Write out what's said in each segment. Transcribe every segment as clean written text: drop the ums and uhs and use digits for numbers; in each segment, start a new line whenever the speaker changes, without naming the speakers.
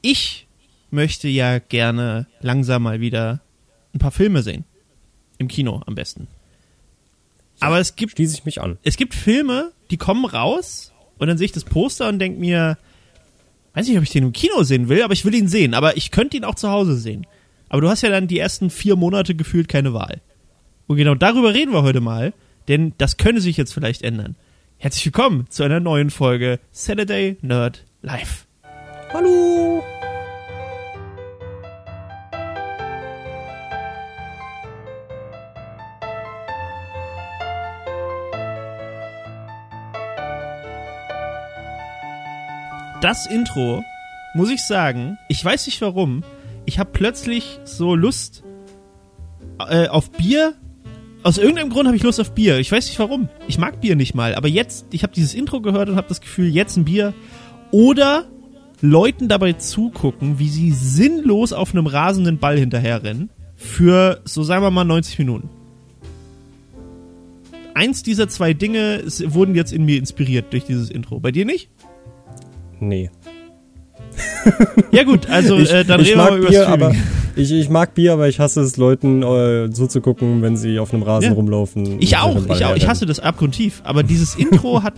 ich möchte ja gerne langsam mal wieder ein paar Filme sehen. Im Kino am besten. Aber
schließe ich mich an.
Es gibt Filme, die kommen raus und dann sehe ich das Poster und denke mir, weiß nicht, ob ich den im Kino sehen will, aber ich will ihn sehen. Aber ich könnte ihn auch zu Hause sehen. Aber du hast ja dann die ersten 4 Monate gefühlt keine Wahl. Und genau darüber reden wir heute mal, denn das könnte sich jetzt vielleicht ändern. Herzlich willkommen zu einer neuen Folge Saturday Nerd Live.
Hallo!
Das Intro, muss ich sagen, ich weiß nicht warum, ich habe plötzlich so Lust auf Bier. Aus irgendeinem Grund habe ich Lust auf Bier. Ich weiß nicht warum. Ich mag Bier nicht mal. Aber jetzt, ich habe dieses Intro gehört und habe das Gefühl, jetzt ein Bier. Oder Leuten dabei zugucken, wie sie sinnlos auf einem rasenden Ball hinterherrennen. Für, so sagen wir mal, 90 Minuten. Eins dieser 2 Dinge wurden jetzt in mir inspiriert durch dieses Intro. Bei dir nicht?
Nee.
Ja gut, also dann reden wir mal über Streaming.
Ich mag Bier, aber ich hasse es, Leuten zuzugucken, wenn sie auf einem Rasen rumlaufen.
Ich auch. Ich hasse das abgrundtief. Aber dieses Intro hat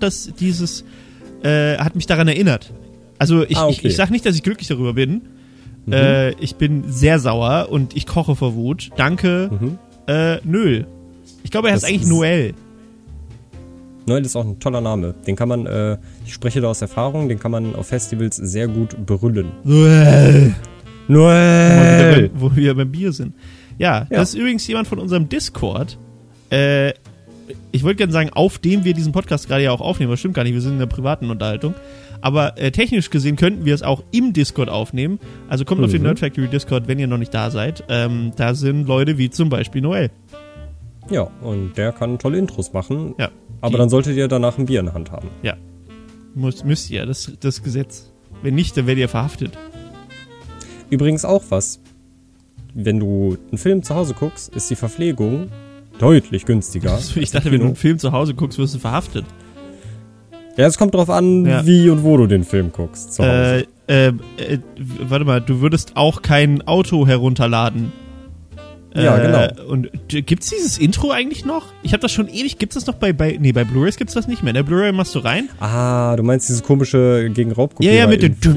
mich daran erinnert. Also ich sag nicht, dass ich glücklich darüber bin. Ich bin sehr sauer und ich koche vor Wut. Danke, Nöl. Ich glaube, er heißt eigentlich Noel.
Noel ist auch ein toller Name. Den kann man, ich spreche da aus Erfahrung, den kann man auf Festivals sehr gut brüllen. Noel!
Wo wir beim Bier sind. Ja, das ist übrigens jemand von unserem Discord. Ich wollte gerne sagen, auf dem wir diesen Podcast gerade ja auch aufnehmen. Das stimmt gar nicht, wir sind in einer privaten Unterhaltung. Aber technisch gesehen könnten wir es auch im Discord aufnehmen. Also kommt auf den Nerd Factory Discord, wenn ihr noch nicht da seid. Da sind Leute wie zum Beispiel Noel.
Ja, und der kann tolle Intros machen.
Ja.
Aber dann solltet ihr danach ein Bier in der Hand haben.
Ja. Müsst ihr, das Gesetz. Wenn nicht, dann werdet ihr verhaftet.
Übrigens auch was. Wenn du einen Film zu Hause guckst, ist die Verpflegung deutlich günstiger.
Ich dachte, wenn du einen Film zu Hause guckst, wirst du verhaftet.
Ja, es kommt drauf an, wie und wo du den Film guckst. Zu Hause.
Warte mal, du würdest auch kein Auto herunterladen.
Ja, genau.
Und gibt's dieses Intro eigentlich noch? Ich habe das schon ewig. Gibt's das noch bei Blu-rays gibt's das nicht mehr. In der Blu-ray machst du rein.
Ah, du meinst dieses komische gegen Raubkopierer.
Ja, mit dem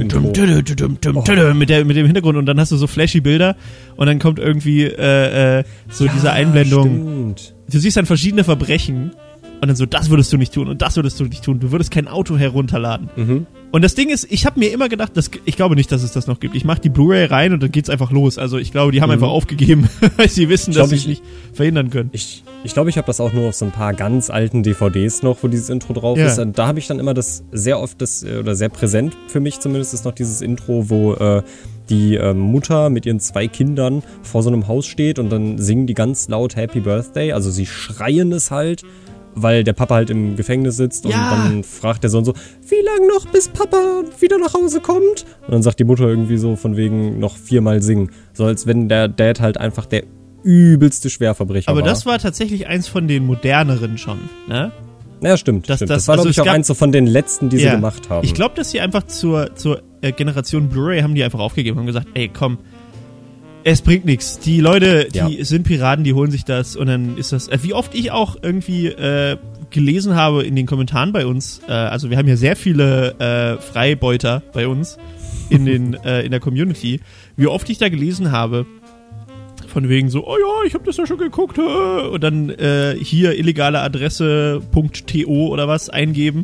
mit dem Hintergrund und dann hast du so flashy Bilder und dann kommt irgendwie so diese Einblendung.
Stimmt.
Du siehst dann verschiedene Verbrechen und dann so, das würdest du nicht tun und das würdest du nicht tun. Du würdest kein Auto herunterladen. Und das Ding ist, ich habe mir immer gedacht, ich glaube nicht, dass es das noch gibt. Ich mache die Blu-ray rein und dann geht's einfach los. Also ich glaube, die haben einfach aufgegeben, weil sie wissen, dass sie es nicht verhindern können.
Ich glaube, ich habe das auch nur auf so ein paar ganz alten DVDs noch, wo dieses Intro drauf ist. Und da habe ich dann immer das sehr oft, oder sehr präsent für mich zumindest, ist noch dieses Intro, wo die Mutter mit ihren 2 Kindern vor so einem Haus steht und dann singen die ganz laut Happy Birthday. Also sie schreien es halt, weil der Papa halt im Gefängnis sitzt und dann fragt der Sohn so, wie lange noch, bis Papa wieder nach Hause kommt? Und dann sagt die Mutter irgendwie so von wegen noch 4-mal singen. So als wenn der Dad halt einfach der übelste Schwerverbrecher war.
Aber das war tatsächlich eins von den moderneren schon, ne?
Ja, stimmt. Das war, glaube ich, auch eins so von den letzten, die sie gemacht haben.
Ich glaube, dass sie einfach zur Generation Blu-ray haben die einfach aufgegeben und gesagt, ey, komm, es bringt nichts. Die Leute, die sind Piraten, die holen sich das und dann ist das. Wie oft ich auch irgendwie gelesen habe in den Kommentaren bei uns, also wir haben ja sehr viele Freibeuter bei uns in der Community, wie oft ich da gelesen habe, von wegen so, oh ja, ich habe das ja schon geguckt, und dann hier illegale Adresse.to oder was eingeben,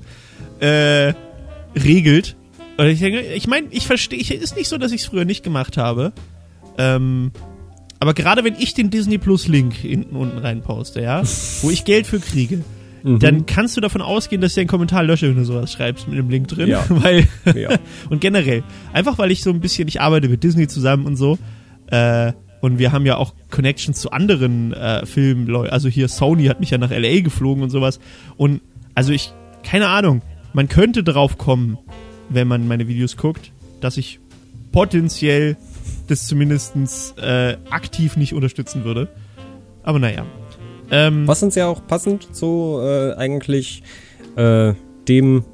regelt. Und ich denke, ich meine, ich verstehe, ist nicht so, dass ich es früher nicht gemacht habe. Aber gerade wenn ich den Disney Plus Link hinten unten rein poste, ja, wo ich Geld für kriege, dann kannst du davon ausgehen, dass ich einen Kommentar lösche, wenn du sowas schreibst mit dem Link drin.
Ja.
Weil und generell, einfach weil ich so ein bisschen, ich arbeite mit Disney zusammen und so, und wir haben ja auch Connections zu anderen Filmen, also hier Sony hat mich ja nach LA geflogen und sowas. Und also keine Ahnung, man könnte drauf kommen, wenn man meine Videos guckt, dass ich potenziell das zumindest aktiv nicht unterstützen würde. Aber naja.
Was uns ja auch passend zu eigentlich dem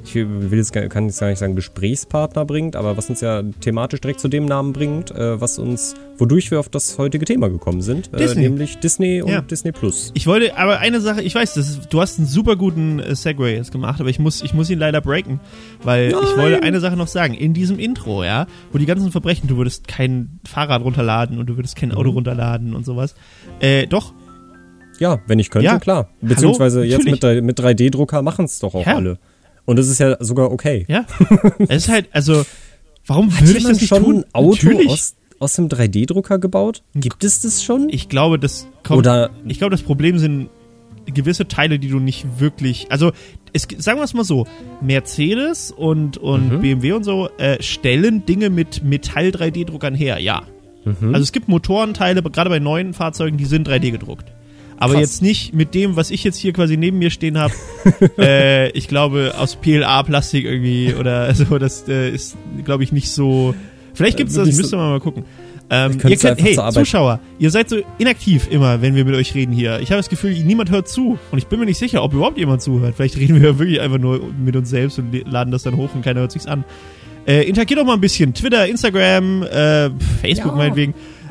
kann jetzt gar nicht sagen Gesprächspartner bringt, aber was uns ja thematisch direkt zu dem Namen bringt, wodurch wir auf das heutige Thema gekommen sind, nämlich Disney und Disney Plus.
Ich wollte, aber eine Sache, ich weiß, du hast einen super guten Segway jetzt gemacht, aber ich muss ihn leider breaken, weil ich wollte eine Sache noch sagen. In diesem Intro, wo die ganzen Verbrechen, du würdest kein Fahrrad runterladen und du würdest kein Auto runterladen und sowas, doch.
Ja, wenn ich könnte, klar. Beziehungsweise jetzt mit 3D-Drucker machen es doch auch alle. Und es ist ja sogar okay.
Ja, es ist halt, also, warum würde ich das nicht
schon
tun?
Ein Auto aus dem 3D-Drucker gebaut? Gibt es das schon?
Ich glaube, das Problem sind gewisse Teile, die du nicht wirklich, also, sagen wir es mal so, Mercedes und BMW und so stellen Dinge mit Metall-3D-Druckern her, ja. Also es gibt Motorenteile, gerade bei neuen Fahrzeugen, die sind 3D gedruckt. Aber krass. Jetzt nicht mit dem, was ich jetzt hier quasi neben mir stehen habe. Ich glaube, aus PLA-Plastik irgendwie oder so. Das ist, glaube ich, nicht so. Vielleicht gibt es das, müsst ihr mal gucken. Zuschauer, ihr seid so inaktiv immer, wenn wir mit euch reden hier. Ich habe das Gefühl, niemand hört zu. Und ich bin mir nicht sicher, ob überhaupt jemand zuhört. Vielleicht reden wir wirklich einfach nur mit uns selbst und laden das dann hoch und keiner hört sich's an. Interagiert doch mal ein bisschen. Twitter, Instagram, Facebook meinetwegen.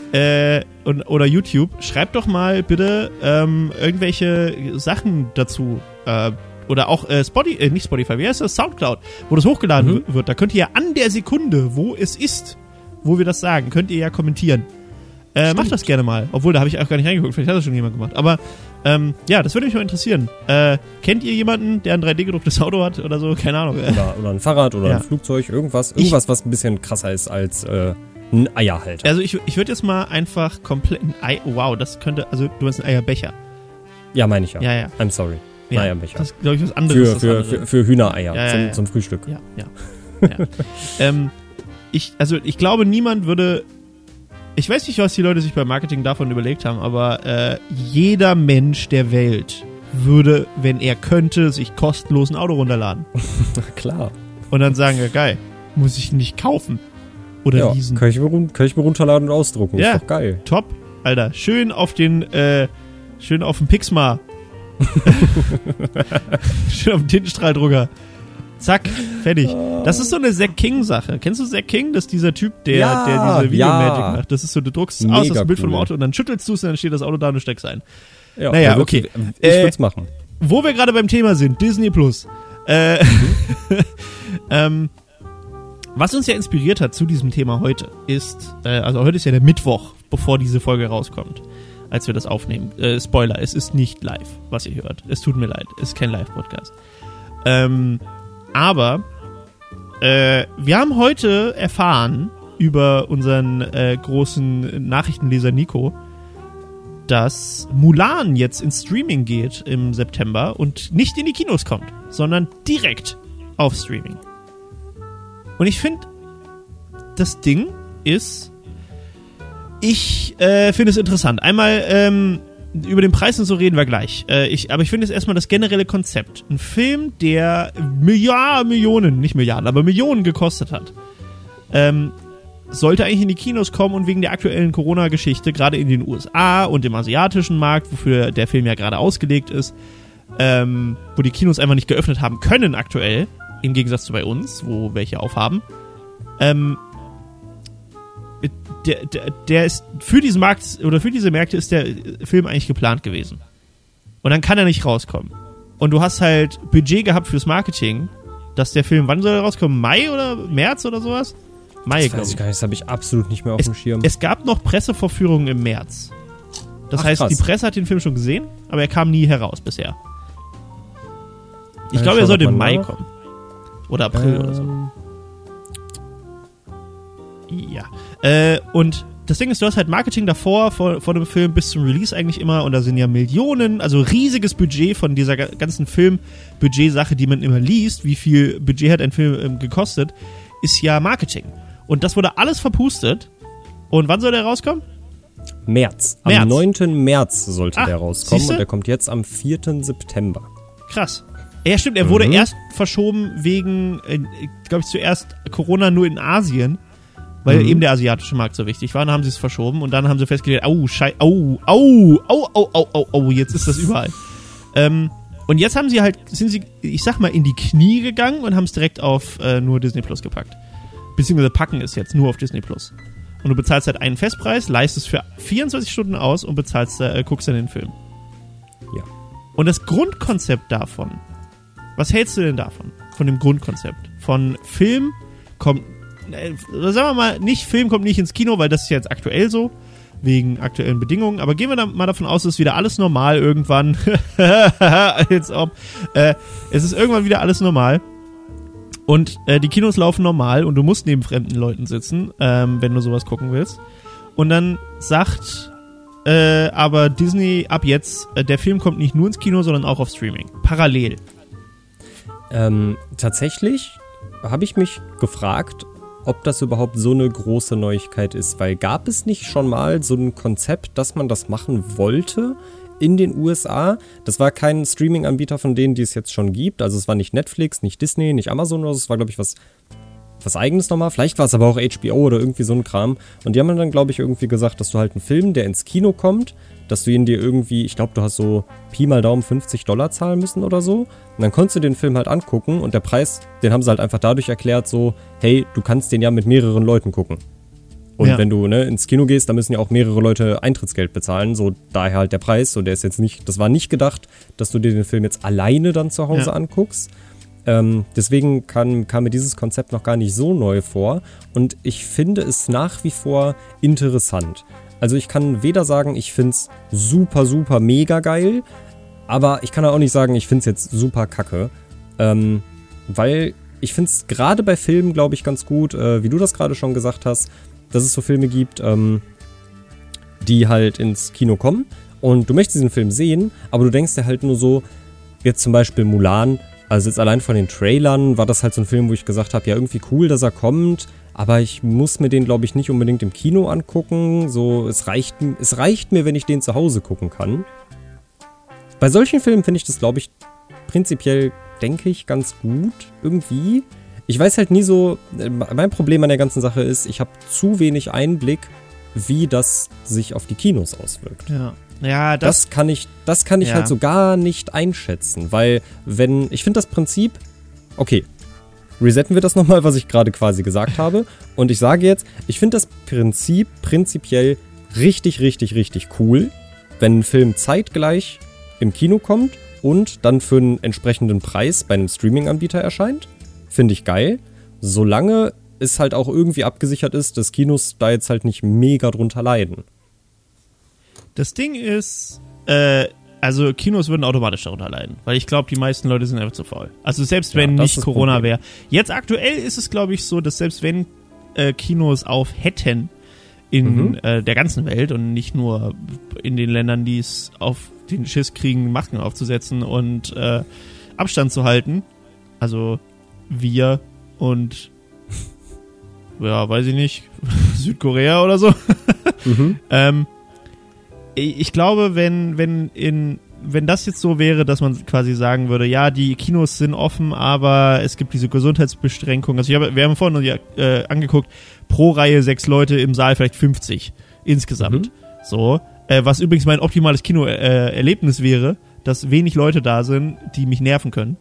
Oder YouTube, schreibt doch mal bitte irgendwelche Sachen dazu. Oder auch nicht Spotify, wie heißt das? Soundcloud, wo das hochgeladen wird. Da könnt ihr ja an der Sekunde, wo es ist, wo wir das sagen, könnt ihr ja kommentieren. Macht das gerne mal. Obwohl, da habe ich auch gar nicht reingeguckt. Vielleicht hat das schon jemand gemacht. Aber das würde mich mal interessieren. Kennt ihr jemanden, der ein 3D-gedrucktes Auto hat oder so? Keine Ahnung.
Oder ein Fahrrad oder ein Flugzeug, irgendwas, was ein bisschen krasser ist als ein Eierhalter.
Also ich würde jetzt mal einfach komplett ein Ei. Wow, das könnte. Also du hast einen Eierbecher. Ja,
meine ich ja.
Ja.
I'm sorry.
Ja,
Eierbecher.
Das ist, glaube ich, was anderes.
Für Hühnereier zum Frühstück.
Ja. Ich glaube, niemand würde. Ich weiß nicht, was die Leute sich beim Marketing davon überlegt haben, aber jeder Mensch der Welt würde, wenn er könnte, sich kostenlos ein Auto runterladen.
Klar.
Und dann sagen, ja geil, muss ich nicht kaufen. Oder leasen.
Kann ich mir runterladen und ausdrucken.
Ja,
ist doch geil.
Top, Alter. Schön auf dem Pixma. Schön auf dem Tintenstrahldrucker. Zack, fertig. Das ist so eine Zack King-Sache. Kennst du Zack King? Das ist dieser Typ, der diese Videomagic macht. Das ist so, du druckst aus das Bild vom Auto und dann schüttelst du es und dann steht das Auto da und du steckst ein.
Ja,
naja, okay.
Ich würde es machen.
Wo wir gerade beim Thema sind, Disney Plus. Was uns ja inspiriert hat zu diesem Thema heute ist, also heute ist ja der Mittwoch, bevor diese Folge rauskommt, als wir das aufnehmen. Spoiler, es ist nicht live, was ihr hört. Es tut mir leid, es ist kein Live-Podcast. Aber wir haben heute erfahren über unseren großen Nachrichtenleser Nico, dass Mulan jetzt ins Streaming geht im September und nicht in die Kinos kommt, sondern direkt auf Streaming. Und ich finde, das Ding ist, ich finde es interessant. Einmal, über den Preis und so reden wir gleich. Aber ich finde es erstmal das generelle Konzept. Ein Film, der Millionen gekostet hat, sollte eigentlich in die Kinos kommen und wegen der aktuellen Corona-Geschichte, gerade in den USA und im asiatischen Markt, wofür der Film ja gerade ausgelegt ist, wo die Kinos einfach nicht geöffnet haben können aktuell, im Gegensatz zu bei uns, wo welche aufhaben, der ist für diesen Markt oder für diese Märkte ist der Film eigentlich geplant gewesen. Und dann kann er nicht rauskommen. Und du hast halt Budget gehabt fürs Marketing, dass der Film, wann soll er rauskommen? Mai oder März oder sowas? Mai,
glaube ich. Das habe ich absolut nicht mehr auf dem Schirm.
Es gab noch Pressevorführungen im März. Das heißt, krass. Die Presse hat den Film schon gesehen, aber er kam nie heraus bisher. Ich glaube, er sollte im Mai kommen. Oder April oder so. Ja. Und das Ding ist, du hast halt Marketing davor, vor dem Film bis zum Release eigentlich immer, und da sind ja Millionen, also riesiges Budget von dieser ganzen Film-Budget-Sache, die man immer liest, wie viel Budget hat ein Film gekostet, ist ja Marketing. Und das wurde alles verpustet. Und wann soll der rauskommen?
März. Am 9. März sollte der rauskommen. Siehste? Und der kommt jetzt am 4. September.
Krass. Ja, stimmt, er wurde erst verschoben wegen, glaube ich, zuerst Corona nur in Asien, weil eben der asiatische Markt so wichtig war. Dann haben sie es verschoben und dann haben sie festgestellt, jetzt ist das überall. Und jetzt sind sie, ich sag mal, in die Knie gegangen und haben es direkt auf nur Disney Plus gepackt. Beziehungsweise packen es jetzt nur auf Disney Plus. Und du bezahlst halt einen Festpreis, leistest für 24 Stunden aus und guckst dann den Film.
Ja.
Und das Grundkonzept davon, was hältst du denn davon? Von dem Grundkonzept? Von Film kommt, sagen wir mal, Film kommt nicht ins Kino, weil das ist ja jetzt aktuell so, wegen aktuellen Bedingungen, aber gehen wir da mal davon aus, es ist wieder alles normal irgendwann. Als ob. Es ist irgendwann wieder alles normal. Und die Kinos laufen normal und du musst neben fremden Leuten sitzen, wenn du sowas gucken willst. Und dann sagt aber Disney ab jetzt, der Film kommt nicht nur ins Kino, sondern auch auf Streaming. Parallel.
Tatsächlich habe ich mich gefragt, ob das überhaupt so eine große Neuigkeit ist, weil gab es nicht schon mal so ein Konzept, dass man das machen wollte in den USA? Das war kein Streaming-Anbieter von denen, die es jetzt schon gibt, also es war nicht Netflix, nicht Disney, nicht Amazon, oder so. Es war, glaube ich, was Eigenes nochmal, vielleicht war es aber auch HBO oder irgendwie so ein Kram, und die haben dann, glaube ich, irgendwie gesagt, dass du halt einen Film, der ins Kino kommt, dass du ihn dir irgendwie, ich glaube, du hast so Pi mal Daumen $50 zahlen müssen oder so. Und dann konntest du den Film halt angucken und der Preis, den haben sie halt einfach dadurch erklärt, so, hey, du kannst den ja mit mehreren Leuten gucken. Und wenn du ins Kino gehst, dann müssen ja auch mehrere Leute Eintrittsgeld bezahlen, so daher halt der Preis. Und der ist jetzt nicht, das war nicht gedacht, dass du dir den Film jetzt alleine dann zu Hause anguckst. Deswegen kam mir dieses Konzept noch gar nicht so neu vor. Und ich finde es nach wie vor interessant. Also ich kann weder sagen, ich finde es super, super mega geil, aber ich kann auch nicht sagen, ich finde es jetzt super kacke. Weil ich finde es gerade bei Filmen, glaube ich, ganz gut, wie du das gerade schon gesagt hast, dass es so Filme gibt, die halt ins Kino kommen und du möchtest diesen Film sehen, aber du denkst dir halt nur so, jetzt zum Beispiel Mulan, also jetzt allein von den Trailern war das halt so ein Film, wo ich gesagt habe, ja irgendwie cool, dass er kommt, aber ich muss mir den, glaube ich, nicht unbedingt im Kino angucken. So, es reicht mir, wenn ich den zu Hause gucken kann. Bei solchen Filmen finde ich das, glaube ich, prinzipiell, denke ich, ganz gut irgendwie. Ich weiß halt nie so, mein Problem an der ganzen Sache ist, ich habe zu wenig Einblick, wie das sich auf die Kinos auswirkt.
Ja,
das kann ich halt so gar nicht einschätzen, weil ich finde das Prinzip, okay, resetten wir das nochmal, was ich gerade quasi gesagt habe. Und ich sage jetzt, ich finde das Prinzip prinzipiell richtig, richtig, richtig cool, wenn ein Film zeitgleich im Kino kommt und dann für einen entsprechenden Preis bei einem Streaming-Anbieter erscheint. Finde ich geil. Solange es halt auch irgendwie abgesichert ist, dass Kinos da jetzt halt nicht mega drunter leiden.
Das Ding ist, also Kinos würden automatisch darunter leiden, weil ich glaube, die meisten Leute sind einfach zu faul. Also selbst wenn nicht Corona wäre. Jetzt aktuell ist es, glaube ich, so, dass selbst wenn Kinos auf hätten in der ganzen Welt und nicht nur in den Ländern, die es auf den Schiss kriegen, Masken aufzusetzen und Abstand zu halten, also wir und ja, weiß ich nicht, Südkorea oder so. Ich glaube, wenn das jetzt so wäre, dass man quasi sagen würde, ja, die Kinos sind offen, aber es gibt diese Gesundheitsbeschränkungen. Also wir haben vorhin angeguckt, pro Reihe 6 Leute, im Saal vielleicht 50 insgesamt. So, was übrigens mein optimales Kinoerlebnis wäre, dass wenig Leute da sind, die mich nerven können.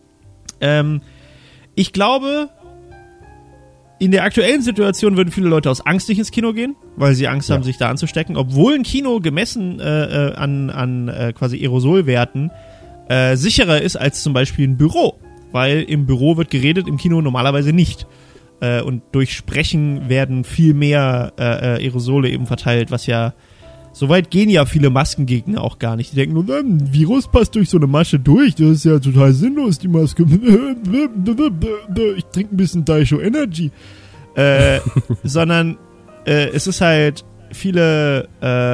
Ich glaube, in der aktuellen Situation würden viele Leute aus Angst nicht ins Kino gehen, weil sie Angst haben, sich da anzustecken, obwohl ein Kino gemessen an quasi Aerosolwerten sicherer ist als zum Beispiel ein Büro, weil im Büro wird geredet, im Kino normalerweise nicht. Und durch Sprechen werden viel mehr Aerosole eben verteilt, was ja, soweit gehen ja viele Maskengegner auch gar nicht. Die denken nur, ein Virus passt durch so eine Masche durch, das ist ja total sinnlos, die Maske. Ich trinke ein bisschen Daisho Energy. Sondern es ist halt, viele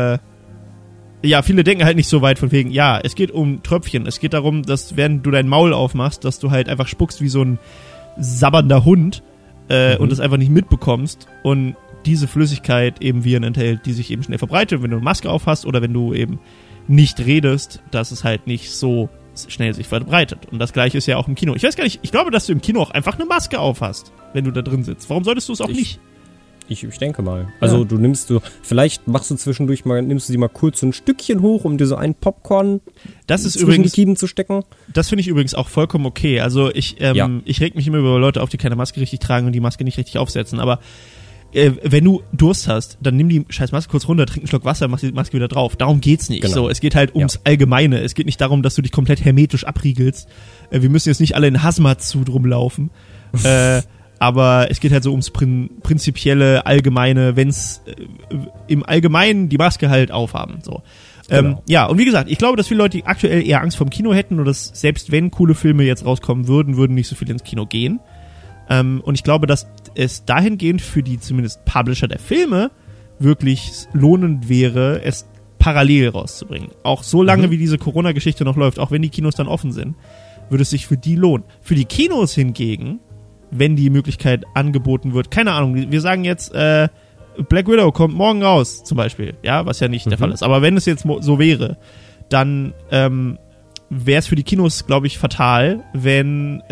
denken halt nicht so weit von wegen, ja, es geht um Tröpfchen. Es geht darum, dass während du dein Maul aufmachst, dass du halt einfach spuckst wie so ein sabbernder Hund und das einfach nicht mitbekommst und diese Flüssigkeit eben Viren enthält, die sich eben schnell verbreitet, wenn du eine Maske aufhast oder wenn du eben nicht redest, dass es halt nicht so schnell sich verbreitet. Und das Gleiche ist ja auch im Kino. Ich weiß gar nicht, ich glaube, dass du im Kino auch einfach eine Maske aufhast, wenn du da drin sitzt. Warum solltest du es auch nicht?
Ich denke mal. Also vielleicht machst du zwischendurch nimmst du sie mal kurz so ein Stückchen hoch, um dir so einen Popcorn zwischen die Kiemen zu stecken.
Das finde ich übrigens auch vollkommen okay. Also ich reg mich immer über Leute auf, die keine Maske richtig tragen und die Maske nicht richtig aufsetzen. Aber wenn du Durst hast, dann nimm die scheiß Maske kurz runter, trink einen Schluck Wasser, mach die Maske wieder drauf. Darum geht's nicht.
Genau.
So, es geht halt ums Allgemeine. Es geht nicht darum, dass du dich komplett hermetisch abriegelst. Wir müssen jetzt nicht alle in Hazmat-Suit rumlaufen. Aber es geht halt so ums prinzipielle, allgemeine, wenn's im Allgemeinen die Maske halt aufhaben. So. Genau. Ja, und wie gesagt, ich glaube, dass viele Leute, die aktuell eher Angst vorm Kino hätten oder dass selbst wenn coole Filme jetzt rauskommen würden nicht so viel ins Kino gehen. Und ich glaube, dass es dahingehend für die zumindest Publisher der Filme wirklich lohnend wäre, es parallel rauszubringen. Auch so lange, wie diese Corona-Geschichte noch läuft, auch wenn die Kinos dann offen sind, würde es sich für die lohnen. Für die Kinos hingegen, wenn die Möglichkeit angeboten wird, keine Ahnung, wir sagen jetzt, Black Widow kommt morgen raus, zum Beispiel, ja, was ja nicht der Fall ist. Aber wenn es jetzt so wäre, dann wäre es für die Kinos, glaube ich, fatal, wenn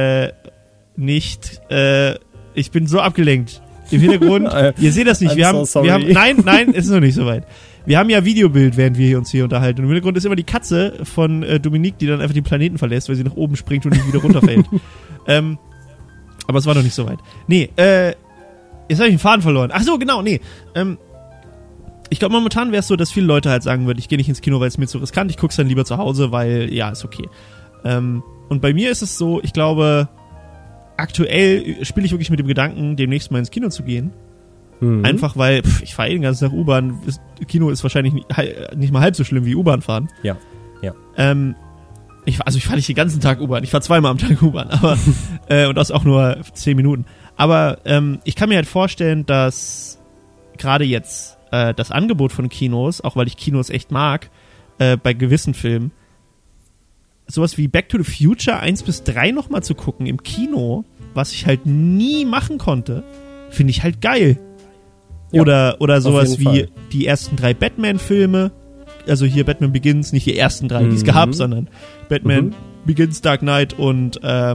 ich bin so abgelenkt. Im Hintergrund, ihr seht das nicht, wir haben, nein, es ist noch nicht so weit. Wir haben ja Videobild, während wir uns hier unterhalten. Und im Hintergrund ist immer die Katze von Dominique, die dann einfach den Planeten verlässt, weil sie nach oben springt und nicht wieder runterfällt. Aber es war noch nicht so weit. Nee, jetzt habe ich den Faden verloren. Ach so, genau, nee. Ich glaube, momentan wäre es so, dass viele Leute halt sagen würden, ich gehe nicht ins Kino, weil es mir zu riskant, ich gucke es dann lieber zu Hause, weil, ja, ist okay. Und bei mir ist es so, ich glaube, aktuell spiele ich wirklich mit dem Gedanken, demnächst mal ins Kino zu gehen. Einfach weil, ich fahre den ganzen Tag U-Bahn, Kino ist wahrscheinlich nicht mal halb so schlimm wie U-Bahn fahren.
Ja.
Ich fahre nicht den ganzen Tag U-Bahn, ich fahre zweimal am Tag U-Bahn, aber und das auch nur 10 Minuten. Aber ich kann mir halt vorstellen, dass gerade jetzt das Angebot von Kinos, auch weil ich Kinos echt mag, bei gewissen Filmen, sowas wie Back to the Future 1 bis 3 nochmal zu gucken im Kino, was ich halt nie machen konnte, finde ich halt geil. Ja, oder sowas wie die ersten 3 Batman-Filme, also hier Batman Begins, nicht die ersten 3, die es gab, sondern Batman Begins, Dark Knight und Dark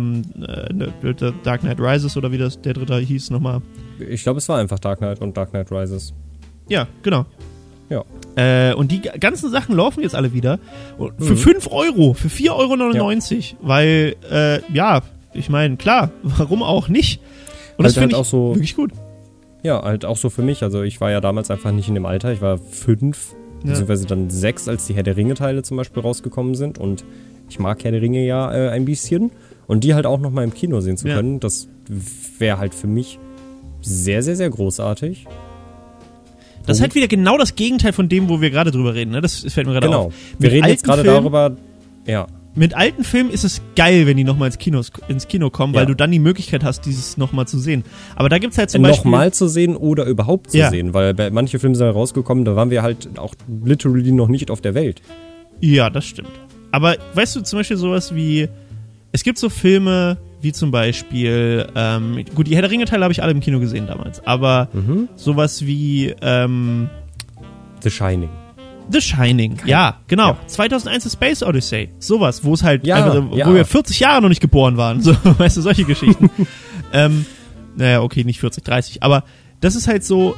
Knight Rises oder wie der dritte hieß nochmal.
Ich glaube, es war einfach Dark Knight und Dark Knight Rises.
Ja, genau.
Ja.
Und die ganzen Sachen laufen jetzt alle wieder für 5 Euro, für 4,99 €, weil, ich meine, klar, warum auch nicht? Und das finde ich auch so wirklich gut.
Ja, halt auch so für mich. Also ich war ja damals einfach nicht in dem Alter. Ich war 5, beziehungsweise dann 6, als die Herr der Ringe-Teile zum Beispiel rausgekommen sind. Und ich mag Herr der Ringe ja ein bisschen. Und die halt auch nochmal im Kino sehen zu können, das wäre halt für mich sehr, sehr, sehr großartig.
Das ist halt wieder genau das Gegenteil von dem, wo wir gerade drüber reden. Ne? Das fällt mir gerade auf.
Wir reden jetzt gerade darüber,
Mit alten Filmen ist es geil, wenn die nochmal ins Kino kommen, weil du dann die Möglichkeit hast, dieses nochmal zu sehen. Aber da gibt's halt zum Beispiel...
Nochmal zu sehen oder überhaupt zu sehen, weil manche Filme sind rausgekommen, da waren wir halt auch literally noch nicht auf der Welt.
Ja, das stimmt. Aber weißt du, zum Beispiel sowas wie... Es gibt so Filme wie zum Beispiel... gut, die Herr der Ringe-Teile habe ich alle im Kino gesehen damals, aber sowas wie...
The Shining.
The Shining, ja, genau. Ja. 2001 A Space Odyssey. Sowas, wo es halt, wo wir 40 Jahre noch nicht geboren waren. So, weißt du, solche Geschichten. Naja, okay, nicht 40, 30. Aber das ist halt so,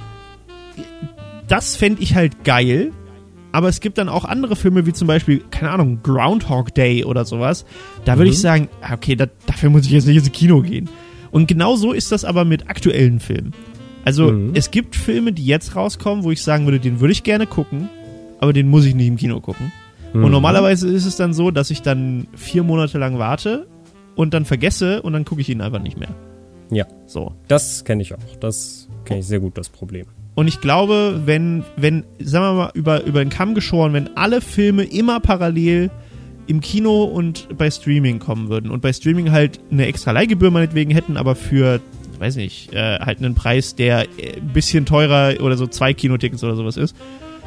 das fände ich halt geil. Aber es gibt dann auch andere Filme, wie zum Beispiel, keine Ahnung, Groundhog Day oder sowas. Da würde ich sagen, okay, dafür muss ich jetzt nicht ins Kino gehen. Und genau so ist das aber mit aktuellen Filmen. Also, es gibt Filme, die jetzt rauskommen, wo ich sagen würde, den würde ich gerne gucken. Aber den muss ich nicht im Kino gucken. Und normalerweise ist es dann so, dass ich dann 4 Monate lang warte und dann vergesse und dann gucke ich ihn einfach nicht mehr.
Ja.
So.
Das kenne ich auch. Das kenne ich sehr gut, das Problem.
Und ich glaube, wenn sagen wir mal, über den Kamm geschoren, wenn alle Filme immer parallel im Kino und bei Streaming kommen würden und bei Streaming halt eine extra Leihgebühr meinetwegen hätten, aber für, weiß nicht, halt einen Preis, der ein bisschen teurer oder so 2 Kinotickets oder sowas ist.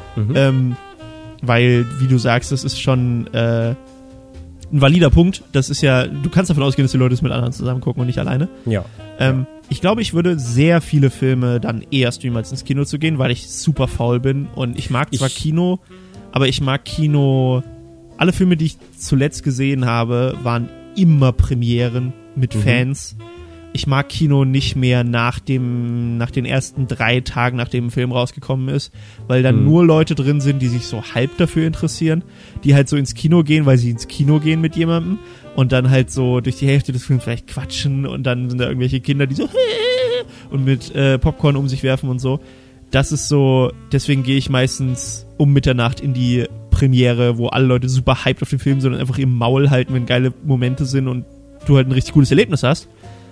Weil, wie du sagst, das ist schon ein valider Punkt. Das ist ja, du kannst davon ausgehen, dass die Leute es mit anderen zusammen gucken und nicht alleine.
Ja.
Ich glaube, ich würde sehr viele Filme dann eher streamen, als ins Kino zu gehen, weil ich super faul bin und ich mag zwar Kino, aber ich mag Kino, alle Filme, die ich zuletzt gesehen habe, waren immer Premieren mit Fans. ich mag Kino nicht mehr nach den ersten 3 Tagen, nachdem ein Film rausgekommen ist, weil dann nur Leute drin sind, die sich so halb dafür interessieren, die halt so ins Kino gehen, weil sie ins Kino gehen mit jemandem und dann halt so durch die Hälfte des Films vielleicht quatschen und dann sind da irgendwelche Kinder, die so und mit Popcorn um sich werfen und so. Das ist so, deswegen gehe ich meistens um Mitternacht in die Premiere, wo alle Leute super hyped auf den Film sind und einfach im Maul halten, wenn geile Momente sind und du halt ein richtig cooles Erlebnis hast.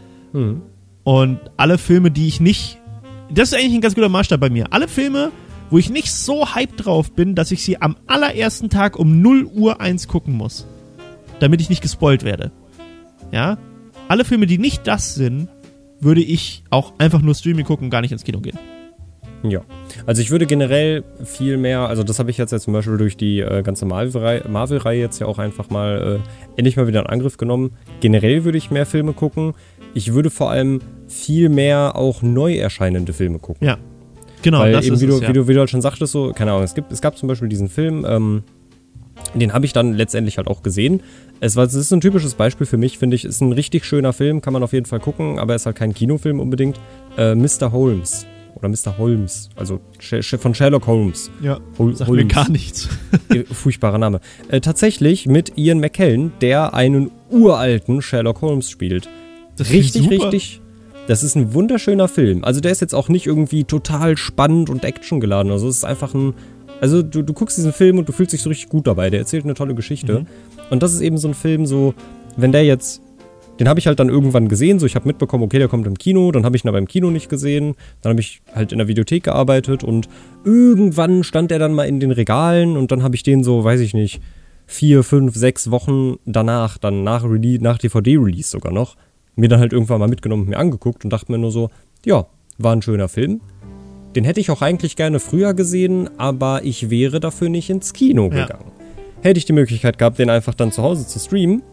Und alle Filme, die ich nicht, das ist eigentlich ein ganz guter Maßstab bei mir, alle Filme, wo ich nicht so hyped drauf bin, dass ich sie am allerersten Tag um 0:01 gucken muss, damit ich nicht gespoilt werde. Ja? Alle Filme, die nicht das sind, würde ich auch einfach nur Streaming gucken und gar nicht ins Kino gehen.
Ja, also ich würde generell viel mehr, also das habe ich jetzt zum Beispiel durch die ganze Marvel-Reihe jetzt ja auch einfach mal endlich mal wieder in Angriff genommen. Generell würde ich mehr Filme gucken. Ich würde vor allem viel mehr auch neu erscheinende Filme gucken.
Ja, genau.
Weil
das
eben,
ist
wie
es,
du halt schon sagtest, so, keine Ahnung, es gab zum Beispiel diesen Film, den habe ich dann letztendlich halt auch gesehen. Es ist ein typisches Beispiel für mich, finde ich. Ist ein richtig schöner Film, kann man auf jeden Fall gucken, aber ist halt kein Kinofilm unbedingt. Mr. Holmes. Oder Mr. Holmes, also von Sherlock Holmes.
Ja, sagt mir gar nichts.
Furchtbarer Name. Tatsächlich mit Ian McKellen, der einen uralten Sherlock Holmes spielt.
Das
richtig. Das ist ein wunderschöner Film. Also der ist jetzt auch nicht irgendwie total spannend und actiongeladen. Also es ist einfach also du guckst diesen Film und du fühlst dich so richtig gut dabei. Der erzählt eine tolle Geschichte. Und das ist eben so ein Film, so, wenn der jetzt, den habe ich halt dann irgendwann gesehen, so ich habe mitbekommen, okay, der kommt im Kino, dann habe ich ihn aber im Kino nicht gesehen, dann habe ich halt in der Videothek gearbeitet und irgendwann stand er dann mal in den Regalen und dann habe ich den so, weiß ich nicht, 4, 5, 6 Wochen danach, dann nach DVD-Release sogar noch, mir dann halt irgendwann mal mitgenommen und mir angeguckt und dachte mir nur so, ja, war ein schöner Film. Den hätte ich auch eigentlich gerne früher gesehen, aber ich wäre dafür nicht ins Kino gegangen. Hätte ich die Möglichkeit gehabt, den einfach dann zu Hause zu streamen,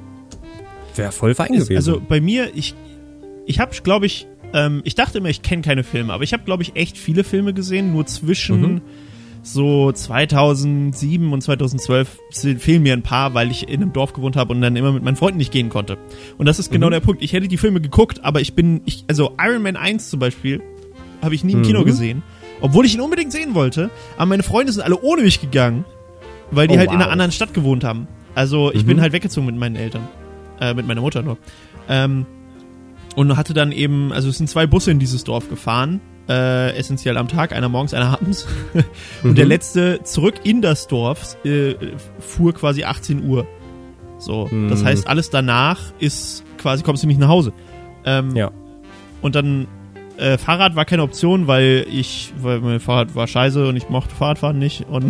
wäre voll fein gewesen.
Also bei mir, ich habe, glaube ich, ich dachte immer, ich kenne keine Filme, aber ich habe, glaube ich, echt viele Filme gesehen, nur zwischen so 2007 und 2012 fehlen mir ein paar, weil ich in einem Dorf gewohnt habe und dann immer mit meinen Freunden nicht gehen konnte. Und das ist genau der Punkt. Ich hätte die Filme geguckt, aber also Iron Man 1 zum Beispiel, habe ich nie im Kino gesehen, obwohl ich ihn unbedingt sehen wollte, aber meine Freunde sind alle ohne mich gegangen, weil die in einer anderen Stadt gewohnt haben. Also ich bin halt weggezogen mit meinen Eltern. Mit meiner Mutter nur. Und hatte dann eben, also es sind 2 Busse in dieses Dorf gefahren, essentiell am Tag, einer morgens, einer abends. Und der letzte zurück in das Dorf fuhr quasi 18 Uhr. So, das heißt, alles danach ist quasi, kommst du nicht nach Hause. Und dann Fahrrad war keine Option, weil mein Fahrrad war scheiße und ich mochte Fahrradfahren nicht. Und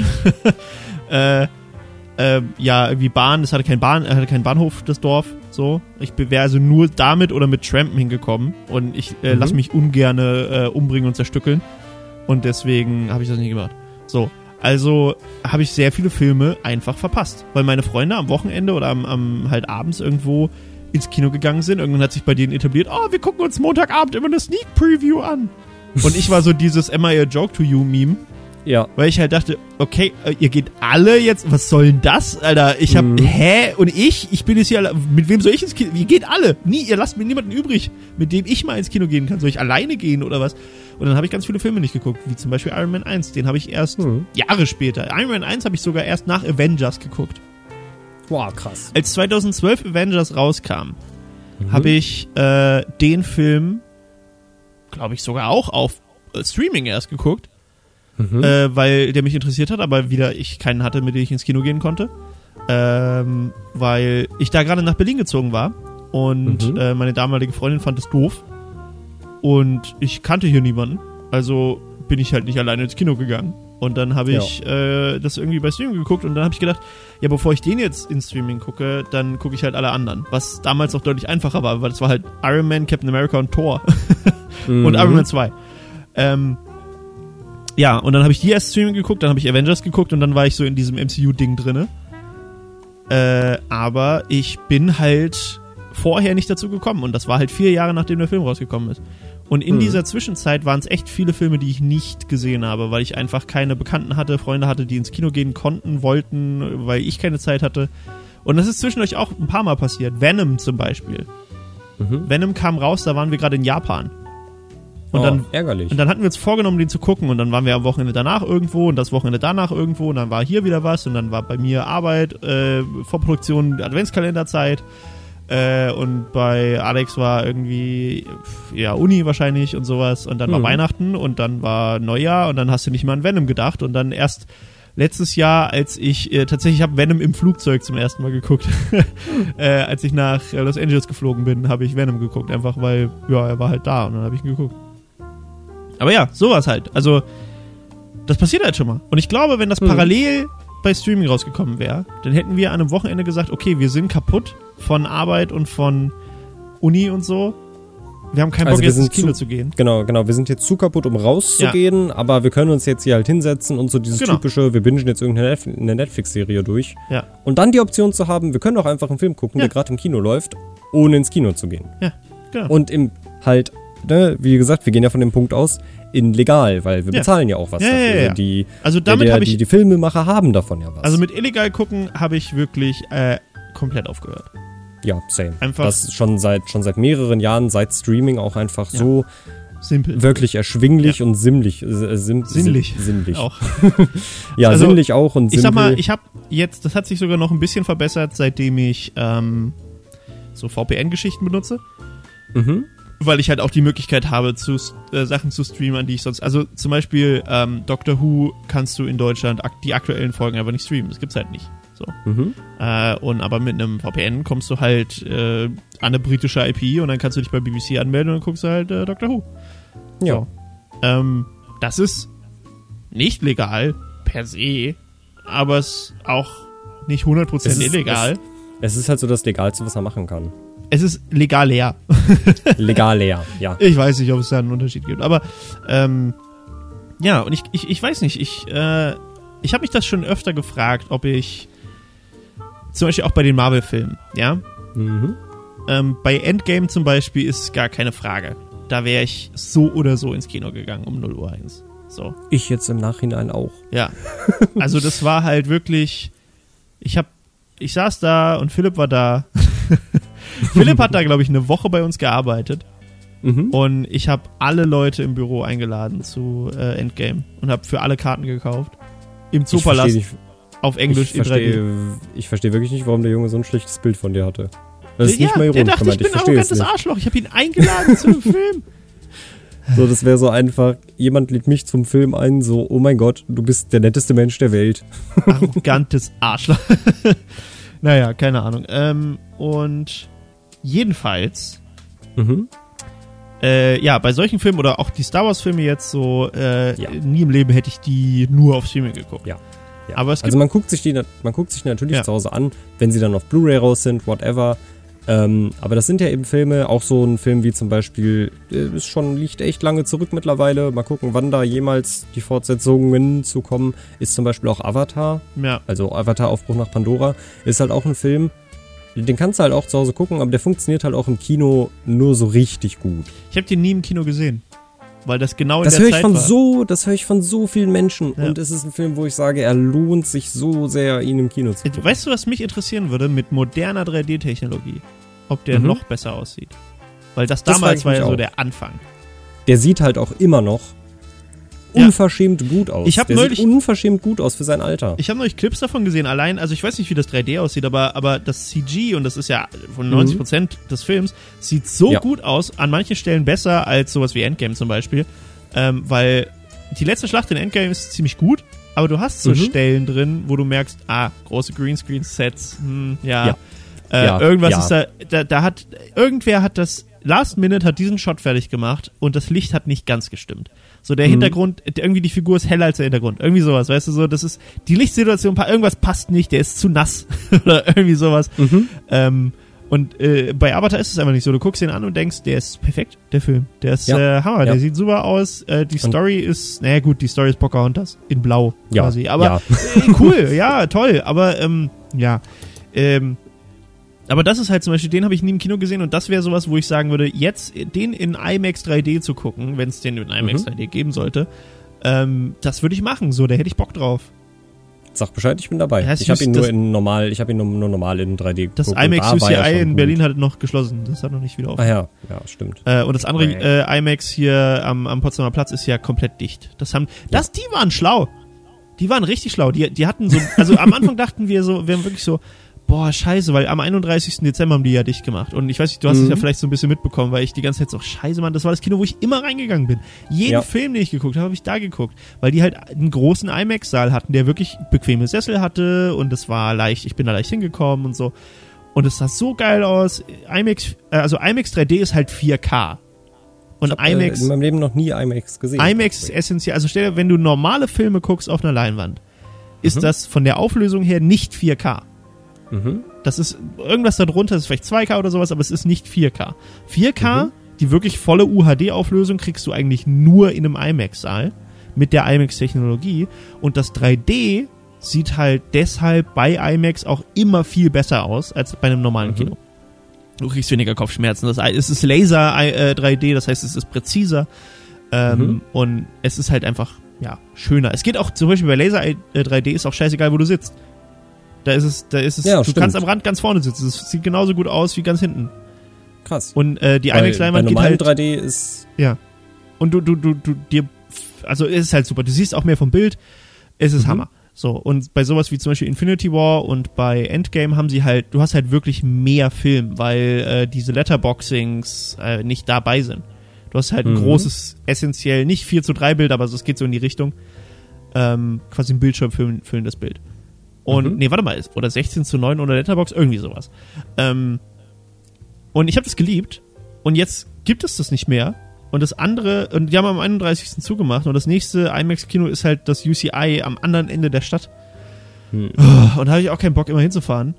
irgendwie Bahn, es hatte keinen Bahnhof, das Dorf, so. Ich wäre also nur damit oder mit Trampen hingekommen und ich lasse mich ungerne umbringen und zerstückeln und deswegen habe ich das nicht gemacht. So, also habe ich sehr viele Filme einfach verpasst, weil meine Freunde am Wochenende oder am halt abends irgendwo ins Kino gegangen sind. Irgendwann hat sich bei denen etabliert, wir gucken uns Montagabend immer eine Sneak Preview an. Und ich war so dieses Am I a Joke to You Meme.
Ja.
Weil ich halt dachte, okay, ihr geht alle jetzt, was soll denn das, Alter? Ich hab, Und ich bin jetzt hier, mit wem soll ich ins Kino? Ihr geht alle. Ihr lasst mir niemanden übrig, mit dem ich mal ins Kino gehen kann. Soll ich alleine gehen oder was? Und dann habe ich ganz viele Filme nicht geguckt, wie zum Beispiel Iron Man 1. Den habe ich erst Jahre später. Iron Man 1 habe ich sogar erst nach Avengers geguckt.
Wow, krass.
Als 2012 Avengers rauskam, habe ich den Film, glaube ich, sogar auch auf Streaming erst geguckt. Weil der mich interessiert hat, aber wieder ich keinen hatte, mit dem ich ins Kino gehen konnte. Weil ich da gerade nach Berlin gezogen war und meine damalige Freundin fand es doof und ich kannte hier niemanden, also bin ich halt nicht alleine ins Kino gegangen. Und dann habe ich das irgendwie bei Streaming geguckt und dann habe ich gedacht, ja, bevor ich den jetzt in Streaming gucke, dann gucke ich halt alle anderen. Was damals noch deutlich einfacher war, weil das war halt Iron Man, Captain America und Thor. Und Iron Man 2. Ja, und dann habe ich die erst Streaming geguckt, dann habe ich Avengers geguckt und dann war ich so in diesem MCU-Ding drinne. Aber ich bin halt vorher nicht dazu gekommen und das war halt 4 Jahre, nachdem der Film rausgekommen ist. Und in dieser Zwischenzeit waren es echt viele Filme, die ich nicht gesehen habe, weil ich einfach keine Bekannten hatte, Freunde hatte, die ins Kino gehen konnten, wollten, weil ich keine Zeit hatte. Und das ist zwischendurch auch ein paar Mal passiert. Venom zum Beispiel. Venom kam raus, da waren wir gerade in Japan. Und dann,
ärgerlich.
Und dann hatten wir uns vorgenommen, den zu gucken. Und dann waren wir am Wochenende danach irgendwo und das Wochenende danach irgendwo. Und dann war hier wieder was. Und dann war bei mir Arbeit, Vorproduktion, Adventskalenderzeit. Und bei Alex war irgendwie, Uni wahrscheinlich und sowas. Und dann war Weihnachten und dann war Neujahr. Und dann hast du nicht mal an Venom gedacht. Und dann erst letztes Jahr, als ich tatsächlich habe Venom im Flugzeug zum ersten Mal geguckt. Als ich nach Los Angeles geflogen bin, habe ich Venom geguckt. Einfach weil, er war halt da. Und dann habe ich ihn geguckt. Aber ja, sowas halt. Also, das passiert halt schon mal. Und ich glaube, wenn das parallel bei Streaming rausgekommen wäre, dann hätten wir an einem Wochenende gesagt, okay, wir sind kaputt von Arbeit und von Uni und so. Wir haben keinen Bock, jetzt ins Kino zu gehen.
Genau. Wir sind jetzt zu kaputt, um rauszugehen, aber wir können uns jetzt hier halt hinsetzen und so dieses typische, wir bingen jetzt irgendeine Netflix-Serie durch.
Ja.
Und dann die Option zu haben, wir können auch einfach einen Film gucken, der gerade im Kino läuft, ohne ins Kino zu gehen.
Ja, genau.
Und wie gesagt, wir gehen ja von dem Punkt aus, in legal, weil wir bezahlen ja auch was dafür.
Ja. Also damit
die Filmemacher haben davon ja was.
Also mit illegal gucken habe ich wirklich komplett aufgehört.
Ja, same.
Einfach
das schon seit mehreren Jahren, seit Streaming auch einfach so
simpel,
wirklich erschwinglich und sinnlich.
Sinnlich auch.
Ja, also, sinnlich auch und simpel.
Ich sag mal, ich habe jetzt, das hat sich sogar noch ein bisschen verbessert, seitdem ich so VPN-Geschichten benutze. Weil ich halt auch die Möglichkeit habe, Sachen zu streamen, an die ich sonst... Also zum Beispiel Doctor Who kannst du in Deutschland die aktuellen Folgen aber nicht streamen. Das gibt's halt nicht. So. Und aber mit einem VPN kommst du halt an eine britische IP und dann kannst du dich bei BBC anmelden und dann guckst du halt Doctor Who.
Ja.
So. Das ist nicht legal per se, aber es ist auch nicht 100% illegal.
Es ist halt so das Legalste, was man machen kann.
Es ist legal leer.
Legal leer, ja.
Ich weiß nicht, ob es da einen Unterschied gibt. Aber, und ich weiß nicht. Ich habe mich das schon öfter gefragt, ob ich, zum Beispiel auch bei den Marvel-Filmen, ja? Bei Endgame zum Beispiel ist gar keine Frage. Da wäre ich so oder so ins Kino gegangen um 0:01 Uhr. So.
Ich jetzt im Nachhinein auch.
Ja. Also das war halt wirklich, ich saß da und Philipp war da. Philipp hat da, glaube ich, eine Woche bei uns gearbeitet. Und ich habe alle Leute im Büro eingeladen zu Endgame und habe für alle Karten gekauft. Im Zoopalast auf Englisch in 3D.
Ich verstehe wirklich nicht, warum der Junge so ein schlechtes Bild von dir hatte. Das ist nicht mal ironisch.
Der dachte, ich bin ein arrogantes Arschloch. Ich habe ihn eingeladen zu einem Film.
So, das wäre so einfach, jemand lädt mich zum Film ein, so, oh mein Gott, du bist der netteste Mensch der Welt.
Arrogantes Arschloch. Naja, keine Ahnung. Und jedenfalls, bei solchen Filmen oder auch die Star Wars Filme jetzt so, nie im Leben hätte ich die nur auf Streaming geguckt.
Ja.
Aber es gibt,
also man guckt sich natürlich zu Hause an, wenn sie dann auf Blu-ray raus sind, whatever. Aber das sind ja eben Filme, auch so ein Film wie zum Beispiel, liegt echt lange zurück mittlerweile. Mal gucken, wann da jemals die Fortsetzungen zu kommen, ist zum Beispiel auch Avatar.
Ja.
Also Avatar Aufbruch nach Pandora ist halt auch ein Film, den kannst du halt auch zu Hause gucken, aber der funktioniert halt auch im Kino nur so richtig gut.
Ich habe den nie im Kino gesehen. Weil das genau in der Zeit war.
Das höre ich von so vielen Menschen. Ja. Und es ist ein Film, wo ich sage, er lohnt sich so sehr, ihn im Kino zu gucken.
Weißt du, was mich interessieren würde mit moderner 3D-Technologie? Ob der noch besser aussieht. Weil das damals war ja so der Anfang.
Der sieht halt auch immer noch unverschämt gut aus.
Der sieht
unverschämt gut aus für sein Alter.
Ich habe neulich Clips davon gesehen, allein, also ich weiß nicht, wie das 3D aussieht, aber das CG, und das ist ja von 90% des Films, sieht so gut aus, an manchen Stellen besser als sowas wie Endgame zum Beispiel, weil die letzte Schlacht in Endgame ist ziemlich gut, aber du hast so Stellen drin, wo du merkst, große Greenscreen-Sets, irgendwas ist irgendwer hat das Last Minute hat diesen Shot fertig gemacht und das Licht hat nicht ganz gestimmt. So der Hintergrund, irgendwie die Figur ist heller als der Hintergrund. Irgendwie sowas, weißt du, so, das ist, die Lichtsituation, irgendwas passt nicht, der ist zu nass. Oder irgendwie sowas. Bei Avatar ist es einfach nicht so. Du guckst ihn an und denkst, der ist perfekt, der Film. Der ist Hammer, der sieht super aus. Die Story ist, die Story ist Pocahontas. In Blau quasi. Aber cool, ja, toll. Aber, aber das ist halt zum Beispiel, den habe ich nie im Kino gesehen und das wäre sowas, wo ich sagen würde, jetzt den in IMAX 3D zu gucken, wenn es den in IMAX 3D geben sollte, das würde ich machen, so, da hätte ich Bock drauf.
sag Bescheid, ich bin dabei.
Ja,
ich habe ihn nur normal in 3D geguckt.
Das IMAX UCI in Berlin hat noch geschlossen. Das hat noch nicht wieder offen.
Ja, stimmt.
Und das andere IMAX hier am Potsdamer Platz ist ja komplett dicht. Die waren schlau. Die waren richtig schlau. Die hatten so, also am Anfang dachten wir haben wirklich so, boah, scheiße, weil am 31. Dezember haben die ja dicht gemacht. Und ich weiß nicht, du hast es ja vielleicht so ein bisschen mitbekommen, weil ich die ganze Zeit so, scheiße, Mann, das war das Kino, wo ich immer reingegangen bin. Jeden Film, den ich geguckt habe, habe ich da geguckt. Weil die halt einen großen IMAX-Saal hatten, der wirklich bequeme Sessel hatte und es war leicht, ich bin da leicht hingekommen und so. Und es sah so geil aus. IMAX 3D ist halt 4K. Und
ich habe in meinem Leben noch nie IMAX gesehen.
IMAX ist essentiell. Also stell dir, wenn du normale Filme guckst auf einer Leinwand, ist das von der Auflösung her nicht 4K. Das ist irgendwas darunter, das ist vielleicht 2K oder sowas, aber es ist nicht 4K. 4K, die wirklich volle UHD-Auflösung, kriegst du eigentlich nur in einem IMAX-Saal mit der IMAX-Technologie. Und das 3D sieht halt deshalb bei IMAX auch immer viel besser aus als bei einem normalen Kino. Du kriegst weniger Kopfschmerzen. Es ist Laser 3D, das heißt, es ist präziser. Und es ist halt einfach, schöner. Es geht auch zum Beispiel bei Laser 3D ist auch scheißegal, wo du sitzt. Da ist es,
ja,
du kannst am Rand ganz vorne sitzen. Es sieht genauso gut aus wie ganz hinten.
Krass.
Und die IMAX-Leinwand geht halt
3D ist...
Ja. Und also es ist halt super. Du siehst auch mehr vom Bild. Es ist Hammer. So, und bei sowas wie zum Beispiel Infinity War und bei Endgame du hast halt wirklich mehr Film, weil diese Letterboxings nicht dabei sind. Du hast halt ein großes, essentiell, nicht 4:3 Bild, aber es geht so in die Richtung, quasi ein Bildschirm füllendes Bild. Und, nee, warte mal, oder 16:9 oder Letterbox, irgendwie sowas. Und ich habe das geliebt und jetzt gibt es das nicht mehr. Und das andere, und die haben am 31. zugemacht und das nächste IMAX-Kino ist halt das UCI am anderen Ende der Stadt. Und da habe ich auch keinen Bock, immer hinzufahren.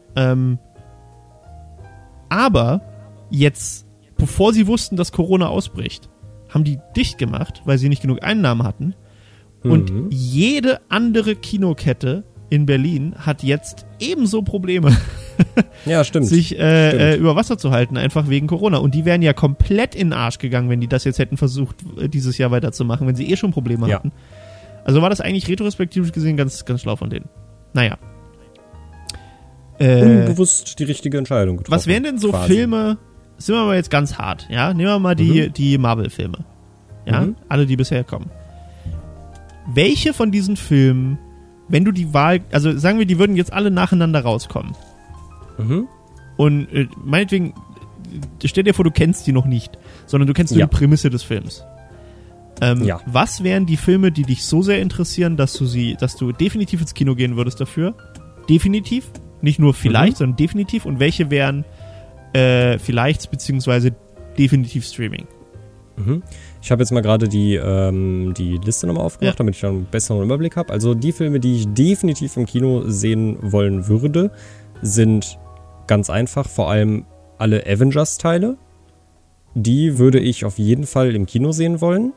Aber jetzt, bevor sie wussten, dass Corona ausbricht, haben die dicht gemacht, weil sie nicht genug Einnahmen hatten. Und jede andere Kinokette in Berlin hat jetzt ebenso Probleme,
ja, stimmt.
sich über Wasser zu halten, einfach wegen Corona. Und die wären ja komplett in den Arsch gegangen, wenn die das jetzt hätten versucht, dieses Jahr weiterzumachen, wenn sie schon Probleme hatten. Also war das eigentlich retrospektiv gesehen ganz, ganz schlau von denen. Naja.
Unbewusst die richtige Entscheidung getroffen.
Was wären denn so Filme, sind wir mal jetzt ganz hart, ja? Nehmen wir mal die Marvel-Filme. Ja? Alle, die bisher kommen. Welche von diesen Filmen, wenn du die Wahl, also sagen wir, die würden jetzt alle nacheinander rauskommen. Und meinetwegen, stell dir vor, du kennst die noch nicht, sondern du kennst nur die Prämisse des Films. Was wären die Filme, die dich so sehr interessieren, dass du definitiv ins Kino gehen würdest dafür? Definitiv? Nicht nur vielleicht, sondern definitiv. Und welche wären vielleicht beziehungsweise definitiv Streaming?
Ich habe jetzt mal gerade die Liste nochmal aufgemacht, damit ich dann einen besseren Überblick habe. Also die Filme, die ich definitiv im Kino sehen wollen würde, sind ganz einfach vor allem alle Avengers-Teile. Die würde ich auf jeden Fall im Kino sehen wollen.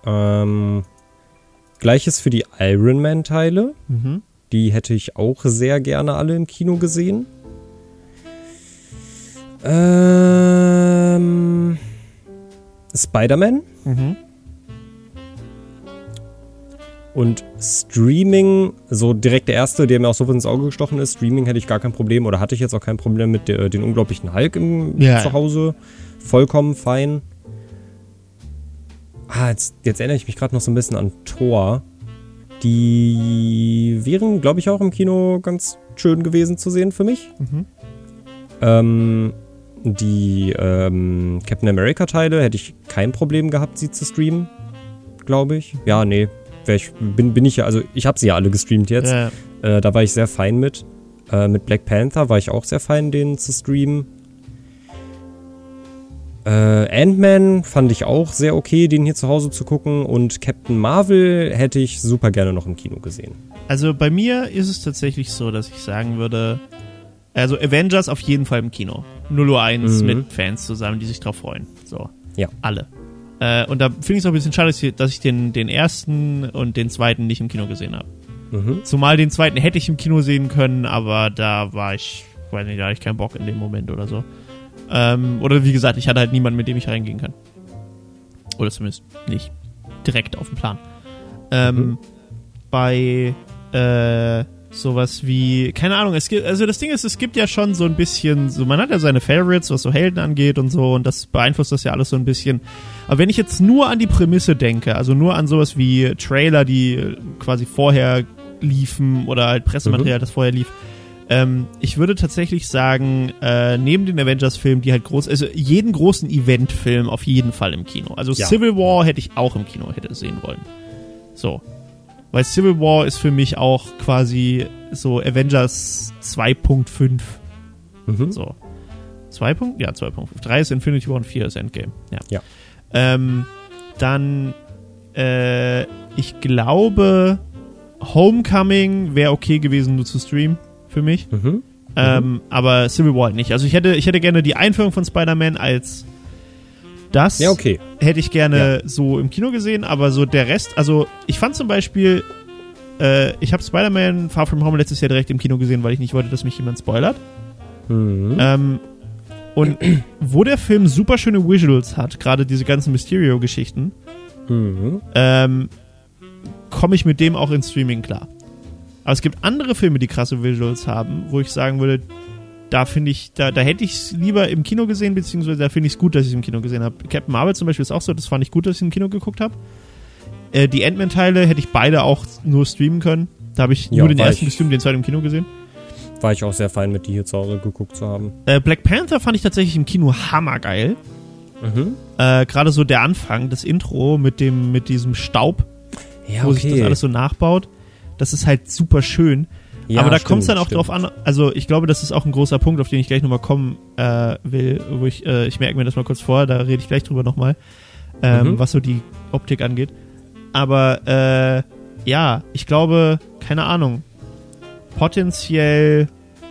Gleiches für die Iron Man-Teile. Die hätte ich auch sehr gerne alle im Kino gesehen. Spider-Man. Und Streaming, so direkt der erste, der mir auch so ins Auge gestochen ist, Streaming hätte ich gar kein Problem oder hatte ich jetzt auch kein Problem mit den unglaublichen Hulk zu Hause. Vollkommen fein. Jetzt erinnere ich mich gerade noch so ein bisschen an Thor. Die wären, glaube ich, auch im Kino ganz schön gewesen zu sehen für mich. Die Captain America-Teile hätte ich kein Problem gehabt, sie zu streamen, glaube ich. Ja, nee, bin ich ja, also ich habe sie ja alle gestreamt jetzt. Da war ich sehr fein mit. Mit Black Panther war ich auch sehr fein, den zu streamen. Ant-Man fand ich auch sehr okay, den hier zu Hause zu gucken. Und Captain Marvel hätte ich super gerne noch im Kino gesehen.
Also bei mir ist es tatsächlich so, dass ich sagen würde, also Avengers auf jeden Fall im Kino. 0:1 mit Fans zusammen, die sich drauf freuen. So.
Ja.
Alle. Und da finde ich es auch ein bisschen schade, dass ich den ersten und den zweiten nicht im Kino gesehen habe. Zumal den zweiten hätte ich im Kino sehen können, aber da war ich, weiß nicht, da hatte ich keinen Bock in dem Moment oder so. Oder wie gesagt, ich hatte halt niemanden, mit dem ich reingehen kann. Oder zumindest nicht direkt auf dem Plan. Bei Sowas wie, keine Ahnung, das Ding ist, es gibt ja schon so ein bisschen, so man hat ja seine Favorites, was so Helden angeht und so, und das beeinflusst das ja alles so ein bisschen. Aber wenn ich jetzt nur an die Prämisse denke, also nur an sowas wie Trailer, die quasi vorher liefen oder halt Pressematerial, das vorher lief, ich würde tatsächlich sagen, neben den Avengers-Filmen, die halt also jeden großen Event-Film auf jeden Fall im Kino. Also Civil War hätte ich auch im Kino sehen wollen. So. Weil Civil War ist für mich auch quasi so Avengers 2.5. So. 2.5? Ja, 2.5. 3 ist Infinity War und 4 ist Endgame. Ja. Dann, ich glaube, Homecoming wäre okay gewesen, nur zu streamen für mich. Aber Civil War halt nicht. Also ich hätte gerne die Einführung von Spider-Man als das hätte ich gerne so im Kino gesehen, aber so der Rest, also ich fand zum Beispiel, ich habe Spider-Man Far From Home letztes Jahr direkt im Kino gesehen, weil ich nicht wollte, dass mich jemand spoilert. Und wo der Film super schöne Visuals hat, gerade diese ganzen Mysterio-Geschichten, komme ich mit dem auch in Streaming klar. Aber es gibt andere Filme, die krasse Visuals haben, wo ich sagen würde, da finde ich, da hätte ich es lieber im Kino gesehen, beziehungsweise da finde ich es gut, dass ich es im Kino gesehen habe. Captain Marvel zum Beispiel ist auch so, das fand ich gut, dass ich es im Kino geguckt habe. Die Ant-Man-Teile hätte ich beide auch nur streamen können. Da habe ich nur den ersten gestreamt, den zweiten im Kino gesehen.
War ich auch sehr fein mit, die hier zu Hause geguckt zu haben.
Black Panther fand ich tatsächlich im Kino hammergeil. Gerade so der Anfang, das Intro mit diesem Staub, wo sich das alles so nachbaut. Das ist halt super schön. Ja, aber da kommt es dann auch drauf an, also ich glaube, das ist auch ein großer Punkt, auf den ich gleich nochmal kommen will, wo ich merke mir das mal kurz vor, da rede ich gleich drüber nochmal, was so die Optik angeht. Aber ich glaube, keine Ahnung, potenziell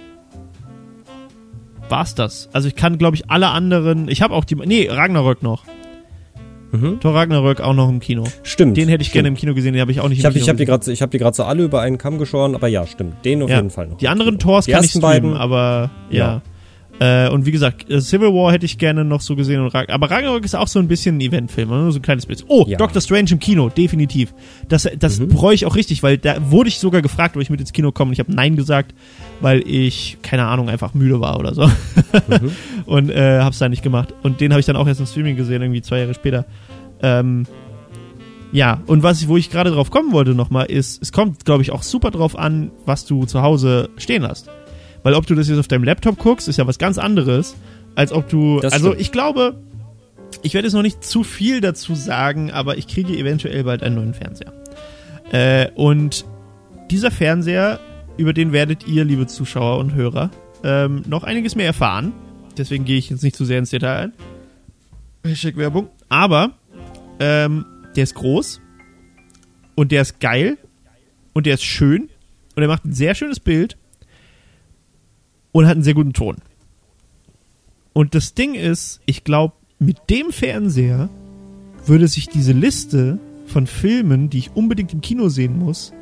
war's das. Also ich kann, glaube ich, alle anderen, ich habe auch Ragnarök noch. Thor Ragnarök auch noch im Kino.
Stimmt.
Den hätte ich gerne im Kino gesehen, den habe ich auch nicht im Kino gesehen.
Ich habe die gerade so alle über einen Kamm geschoren, aber ja, stimmt. Den auf jeden Fall noch.
Die anderen Thors kann ich streamen, aber ja. Und wie gesagt, Civil War hätte ich gerne noch so gesehen. Aber Ragnarök ist auch so ein bisschen ein Eventfilm, nur so ein kleines bisschen. Oh, Doctor Strange im Kino, definitiv. Das bereue ich auch richtig, weil da wurde ich sogar gefragt, ob ich mit ins Kino komme. Und ich habe Nein gesagt, weil ich, keine Ahnung, einfach müde war oder so. Und hab's da nicht gemacht. Und den habe ich dann auch erst im Streaming gesehen, irgendwie 2 Jahre später. Und wo ich gerade drauf kommen wollte nochmal, ist, es kommt, glaube ich, auch super drauf an, was du zu Hause stehen hast. Weil ob du das jetzt auf deinem Laptop guckst, ist ja was ganz anderes, als ob du... Ich glaube, ich werde jetzt noch nicht zu viel dazu sagen, aber ich kriege eventuell bald einen neuen Fernseher. Und dieser Fernseher, über den werdet ihr, liebe Zuschauer und Hörer, noch einiges mehr erfahren. Deswegen gehe ich jetzt nicht zu sehr ins Detail ein. Hashtag Werbung. Aber der ist groß und der ist geil und der ist schön und er macht ein sehr schönes Bild und hat einen sehr guten Ton. Und das Ding ist, ich glaube, mit dem Fernseher würde sich diese Liste von Filmen, die ich unbedingt im Kino sehen muss,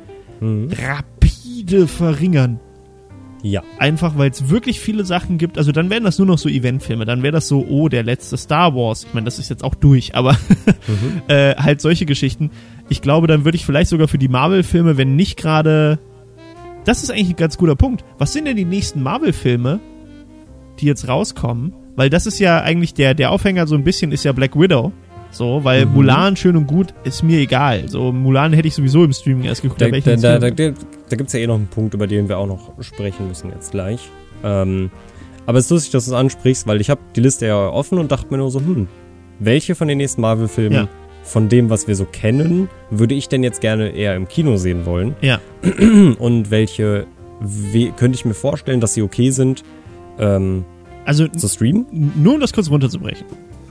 rapide verringern.
Ja.
Einfach, weil es wirklich viele Sachen gibt. Also dann wären das nur noch so Eventfilme. Dann wäre das so, der letzte Star Wars. Ich meine, das ist jetzt auch durch, aber halt solche Geschichten. Ich glaube, dann würde ich vielleicht sogar für die Marvel-Filme, wenn nicht gerade... Das ist eigentlich ein ganz guter Punkt. Was sind denn die nächsten Marvel-Filme, die jetzt rauskommen? Weil das ist ja eigentlich der Aufhänger so ein bisschen, ist ja Black Widow. So, weil Mulan schön und gut ist mir egal. So, Mulan hätte ich sowieso im Streaming erst geguckt.
Da gibt's ja noch einen Punkt, über den wir auch noch sprechen müssen jetzt gleich. Aber es ist lustig, dass du es ansprichst, weil ich habe die Liste ja offen und dachte mir nur so, welche von den nächsten Marvel-Filmen von dem, was wir so kennen, würde ich denn jetzt gerne eher im Kino sehen wollen? Ja. Und welche könnte ich mir vorstellen, dass sie okay sind, zu streamen?
Nur um das kurz runterzubrechen.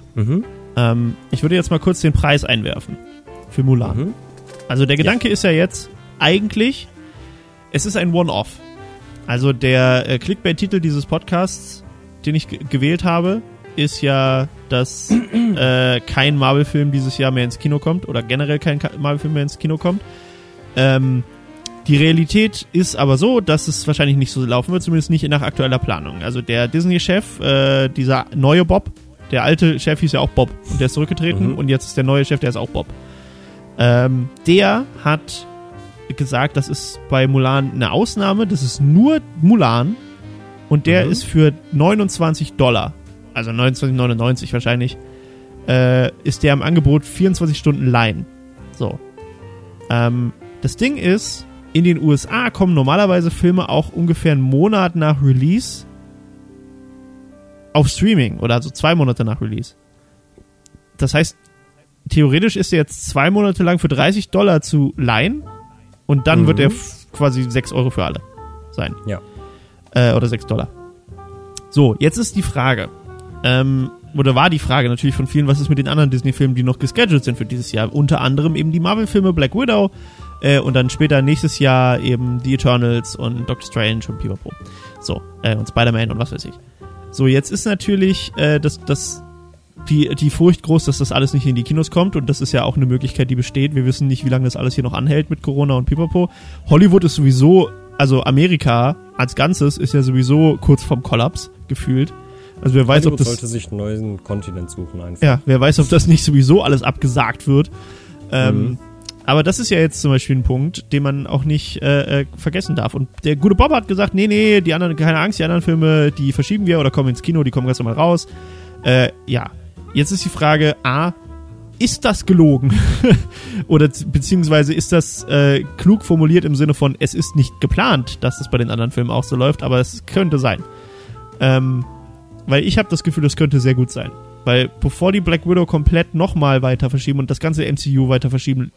Ich würde jetzt mal kurz den Preis einwerfen für Mulan. Also der Gedanke ist ja jetzt eigentlich, es ist ein One-Off. Also der Clickbait-Titel dieses Podcasts, den ich gewählt habe, ist ja, dass kein Marvel-Film dieses Jahr mehr ins Kino kommt oder generell kein Marvel-Film mehr ins Kino kommt. Die Realität ist aber so, dass es wahrscheinlich nicht so laufen wird, zumindest nicht nach aktueller Planung. Also der Disney-Chef, dieser neue Bob, der alte Chef hieß ja auch Bob und der ist zurückgetreten und jetzt ist der neue Chef, der ist auch Bob. Der hat gesagt, das ist bei Mulan eine Ausnahme. Das ist nur Mulan. Und der ist für $29, also 29,99 wahrscheinlich, ist der im Angebot 24 Stunden leihen. So. Das Ding ist, in den USA kommen normalerweise Filme auch ungefähr einen Monat nach Release auf Streaming oder also 2 Monate nach Release. Das heißt, theoretisch ist er jetzt 2 Monate lang für $30 zu leihen und dann wird er quasi 6 Euro für alle sein.
Ja.
Oder $6. So, jetzt ist die Frage, oder war die Frage natürlich von vielen, was ist mit den anderen Disney-Filmen, die noch gescheduled sind für dieses Jahr? Unter anderem eben die Marvel-Filme Black Widow und dann später nächstes Jahr eben The Eternals und Doctor Strange und Pipapo. So, und Spider-Man und was weiß ich. So, jetzt ist natürlich die Furcht groß, dass das alles nicht in die Kinos kommt und das ist ja auch eine Möglichkeit, die besteht. Wir wissen nicht, wie lange das alles hier noch anhält mit Corona und Pipapo. Hollywood ist sowieso, also Amerika als Ganzes ist ja sowieso kurz vorm Kollaps gefühlt. Also wer weiß, ob das
sollte sich einen neuen Kontinent suchen einfach.
Ja, wer weiß, ob das nicht sowieso alles abgesagt wird. Aber das ist ja jetzt zum Beispiel ein Punkt, den man auch nicht vergessen darf. Und der gute Bob hat gesagt, nee, die anderen, keine Angst, die anderen Filme, die verschieben wir oder kommen ins Kino, die kommen ganz normal raus. Ja, jetzt ist die Frage, ist das gelogen? Oder beziehungsweise ist das klug formuliert im Sinne von, es ist nicht geplant, dass das bei den anderen Filmen auch so läuft, aber es könnte sein. Weil ich habe das Gefühl, das könnte sehr gut sein. Weil bevor die Black Widow komplett nochmal weiter verschieben und das ganze MCU weiter verschieben,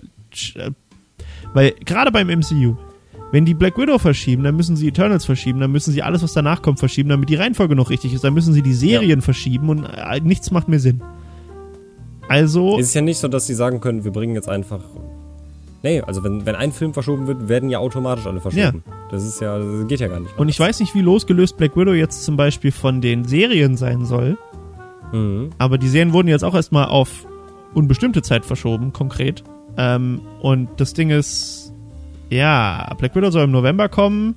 weil gerade beim MCU, wenn die Black Widow verschieben, dann müssen sie Eternals verschieben, dann müssen sie alles, was danach kommt, verschieben, damit die Reihenfolge noch richtig ist, dann müssen sie die Serien verschieben und nichts macht mehr Sinn. Also...
Es ist ja nicht so, dass sie sagen können, wir bringen jetzt einfach... Nee, also wenn ein Film verschoben wird, werden ja automatisch alle verschoben. Ja. Das geht ja gar nicht.
Und ich weiß nicht, wie losgelöst Black Widow jetzt zum Beispiel von den Serien sein soll. Aber die Serien wurden jetzt auch erstmal auf unbestimmte Zeit verschoben, konkret. Und das Ding ist, ja, Black Widow soll im November kommen.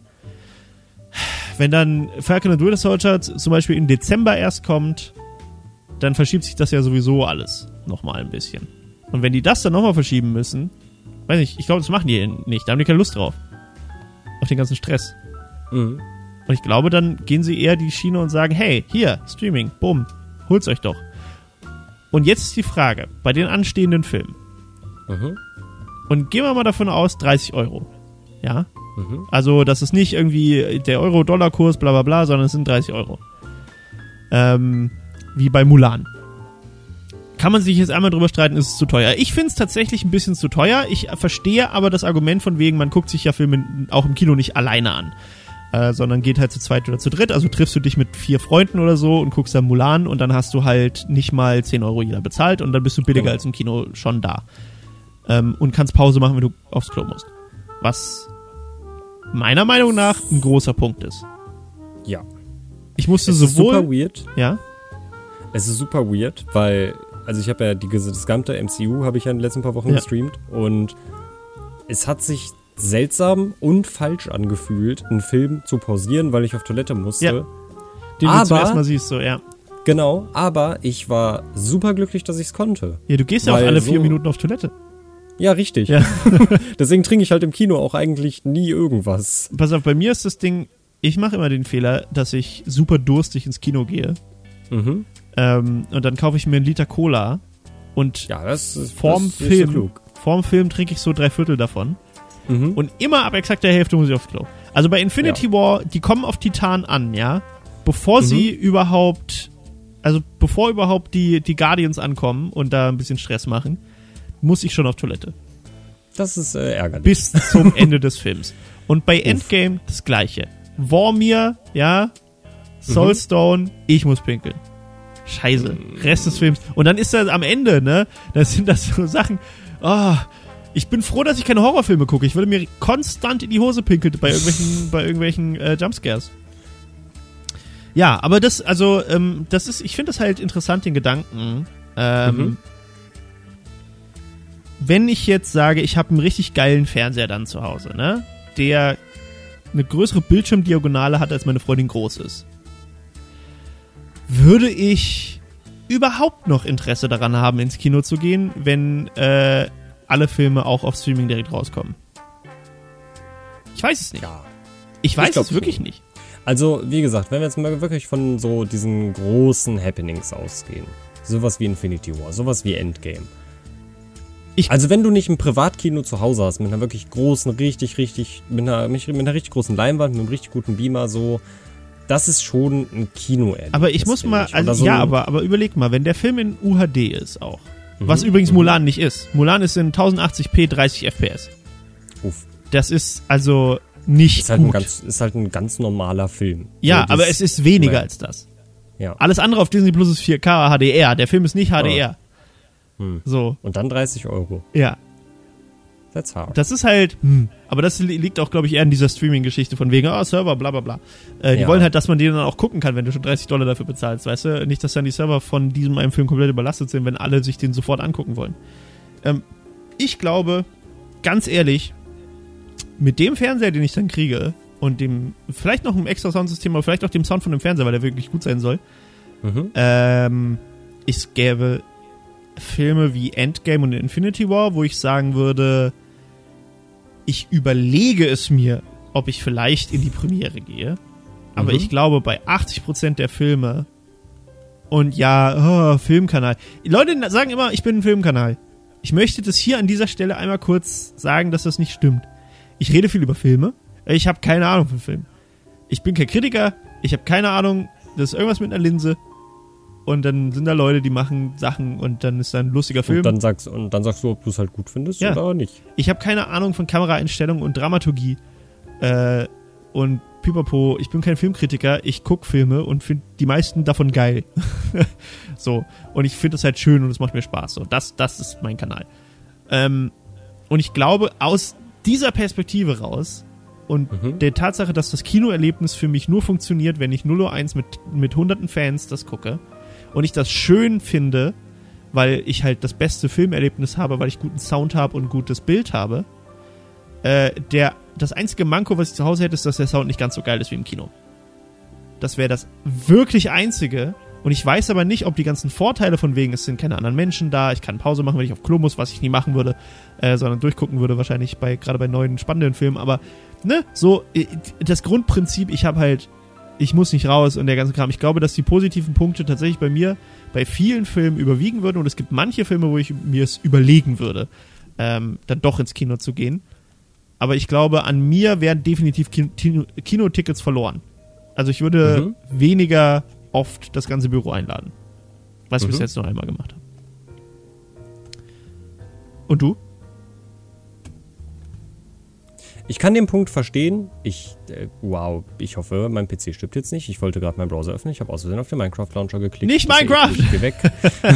Wenn dann Falcon and Winter Soldier zum Beispiel im Dezember erst kommt, dann verschiebt sich das ja sowieso alles nochmal ein bisschen. Und wenn die das dann nochmal verschieben müssen, weiß nicht, ich glaube, das machen die nicht. Da haben die keine Lust drauf. Auf den ganzen Stress. Und ich glaube, dann gehen sie eher die Schiene und sagen, hey, hier, Streaming, bumm, holt's euch doch. Und jetzt ist die Frage, bei den anstehenden Filmen. Und gehen wir mal davon aus, 30 Euro. Ja? Also, das ist nicht irgendwie der Euro-Dollar-Kurs, bla bla bla, sondern es sind 30 Euro. Wie bei Mulan. Kann man sich jetzt einmal drüber streiten, ist es zu teuer. Ich finde es tatsächlich ein bisschen zu teuer. Ich verstehe aber das Argument von wegen, man guckt sich ja Filme auch im Kino nicht alleine an. Sondern geht halt zu zweit oder zu dritt. Also triffst du dich mit 4 Freunden oder so und guckst dann Mulan und dann hast du halt nicht mal 10 Euro jeder bezahlt und dann bist du billiger als im Kino schon da. Und kannst Pause machen, wenn du aufs Klo musst. Was meiner Meinung nach ein großer Punkt ist.
Ja.
Ich musste
es
sowohl...
ist super weird.
Ja?
Es ist super weird, weil... Also ich habe ja das gesamte MCU habe ich ja in den letzten paar Wochen gestreamt und es hat sich seltsam und falsch angefühlt, einen Film zu pausieren, weil ich auf Toilette musste.
Ja. Den du zum ersten Mal siehst, so, ja.
Genau, aber ich war super glücklich, dass ich es konnte.
Ja, du gehst ja auch alle 4 Minuten auf Toilette.
Ja, richtig. Ja. Deswegen trinke ich halt im Kino auch eigentlich nie irgendwas.
Pass auf, bei mir ist das Ding, ich mache immer den Fehler, dass ich super durstig ins Kino gehe. Und dann kaufe ich mir 1 Liter Cola und vorm Film trinke ich so 3/4 davon. Und immer ab exakt der Hälfte muss ich aufs Klo. Also bei Infinity War, die kommen auf Titan an, ja? Bevor sie überhaupt die Guardians ankommen und da ein bisschen Stress machen, muss ich schon auf Toilette.
Das ist ärgerlich.
Bis zum Ende des Films. Und bei Endgame das Gleiche. Vormir, ja? Soulstone, ich muss pinkeln. Scheiße. Rest des Films. Und dann ist das am Ende, ne? Das sind das so Sachen. Ich bin froh, dass ich keine Horrorfilme gucke. Ich würde mir konstant in die Hose pinkeln bei irgendwelchen Jumpscares. Ja, aber das ist, ich finde das halt interessant, den Gedanken. Wenn ich jetzt sage, ich habe einen richtig geilen Fernseher dann zu Hause, ne? Der eine größere Bildschirmdiagonale hat, als meine Freundin groß ist. Würde ich überhaupt noch Interesse daran haben, ins Kino zu gehen, wenn alle Filme auch auf Streaming direkt rauskommen? weiß es nicht.
Ja.
Ich weiß es wirklich nicht.
Also, wie gesagt, wenn wir jetzt mal wirklich von so diesen großen Happenings ausgehen, sowas wie Infinity War, sowas wie Endgame. Also, wenn du nicht ein Privatkino zu Hause hast, mit einer wirklich großen, mit einer richtig großen Leinwand, mit einem richtig guten Beamer, so, das ist schon ein Kino-Erlebnis.
Aber ich muss mal, also, aber überleg mal, wenn der Film in UHD ist auch, was übrigens Mulan nicht ist. Mulan ist in 1080p 30 FPS.
Uff.
Das ist also nicht
ist halt
gut.
Ist halt ein ganz normaler Film.
Ja, aber es ist weniger als das.
Ja.
Alles andere auf Disney Plus ist 4K HDR. Der Film ist nicht HDR. So.
Und dann 30 Euro.
Ja.
That's hard.
Das ist halt, aber das liegt auch, glaube ich, eher in dieser Streaming-Geschichte von wegen, Server, bla bla bla. Die wollen halt, dass man die dann auch gucken kann, wenn du schon $30 dafür bezahlst, weißt du? Nicht, dass dann die Server von diesem einen Film komplett überlastet sind, wenn alle sich den sofort angucken wollen. Ich glaube, ganz ehrlich, mit dem Fernseher, den ich dann kriege und dem, vielleicht noch einem extra Soundsystem, aber vielleicht auch dem Sound von dem Fernseher, weil der wirklich gut sein soll, es gäbe Filme wie Endgame und Infinity War, wo ich sagen würde, ich überlege es mir, ob ich vielleicht in die Premiere gehe. Aber ich glaube, bei 80% der Filme und Filmkanal. Die Leute sagen immer, ich bin ein Filmkanal. Ich möchte das hier an dieser Stelle einmal kurz sagen, dass das nicht stimmt. Ich rede viel über Filme. Ich habe keine Ahnung von Filmen. Ich bin kein Kritiker. Ich habe keine Ahnung. Das ist irgendwas mit einer Linse. Und dann sind da Leute, die machen Sachen und dann ist da ein lustiger Film.
Und dann sagst du, ob du es halt gut findest oder nicht.
Ich habe keine Ahnung von Kameraeinstellungen und Dramaturgie. Und pipapo, ich bin kein Filmkritiker. Ich gucke Filme und finde die meisten davon geil. So. Und ich finde das halt schön und es macht mir Spaß. So, das ist mein Kanal. Und ich glaube, aus dieser Perspektive raus und der Tatsache, dass das Kinoerlebnis für mich nur funktioniert, wenn ich 0:1 mit hunderten Fans das gucke und ich das schön finde, weil ich halt das beste Filmerlebnis habe, weil ich guten Sound habe und gutes Bild habe. Das einzige Manko, was ich zu Hause hätte, ist, dass der Sound nicht ganz so geil ist wie im Kino. Das wäre das wirklich Einzige. Und ich weiß aber nicht, ob die ganzen Vorteile von wegen, es sind keine anderen Menschen da, ich kann Pause machen, wenn ich auf Klo muss, was ich nie machen würde, sondern durchgucken würde, wahrscheinlich gerade bei neuen, spannenden Filmen. Aber, das Grundprinzip, ich muss nicht raus und der ganze Kram. Ich glaube, dass die positiven Punkte tatsächlich bei mir bei vielen Filmen überwiegen würden und es gibt manche Filme, wo ich mir es überlegen würde, dann doch ins Kino zu gehen. Aber ich glaube, an mir werden definitiv Kinotickets verloren. Also ich würde weniger oft das ganze Büro einladen. Was ich bis jetzt noch einmal gemacht habe. Und du?
Ich kann den Punkt verstehen. Ich hoffe, mein PC stirbt jetzt nicht. Ich wollte gerade meinen Browser öffnen. Ich habe aus Versehen auf den Minecraft-Launcher geklickt.
Nicht Minecraft!
Ich geh weg.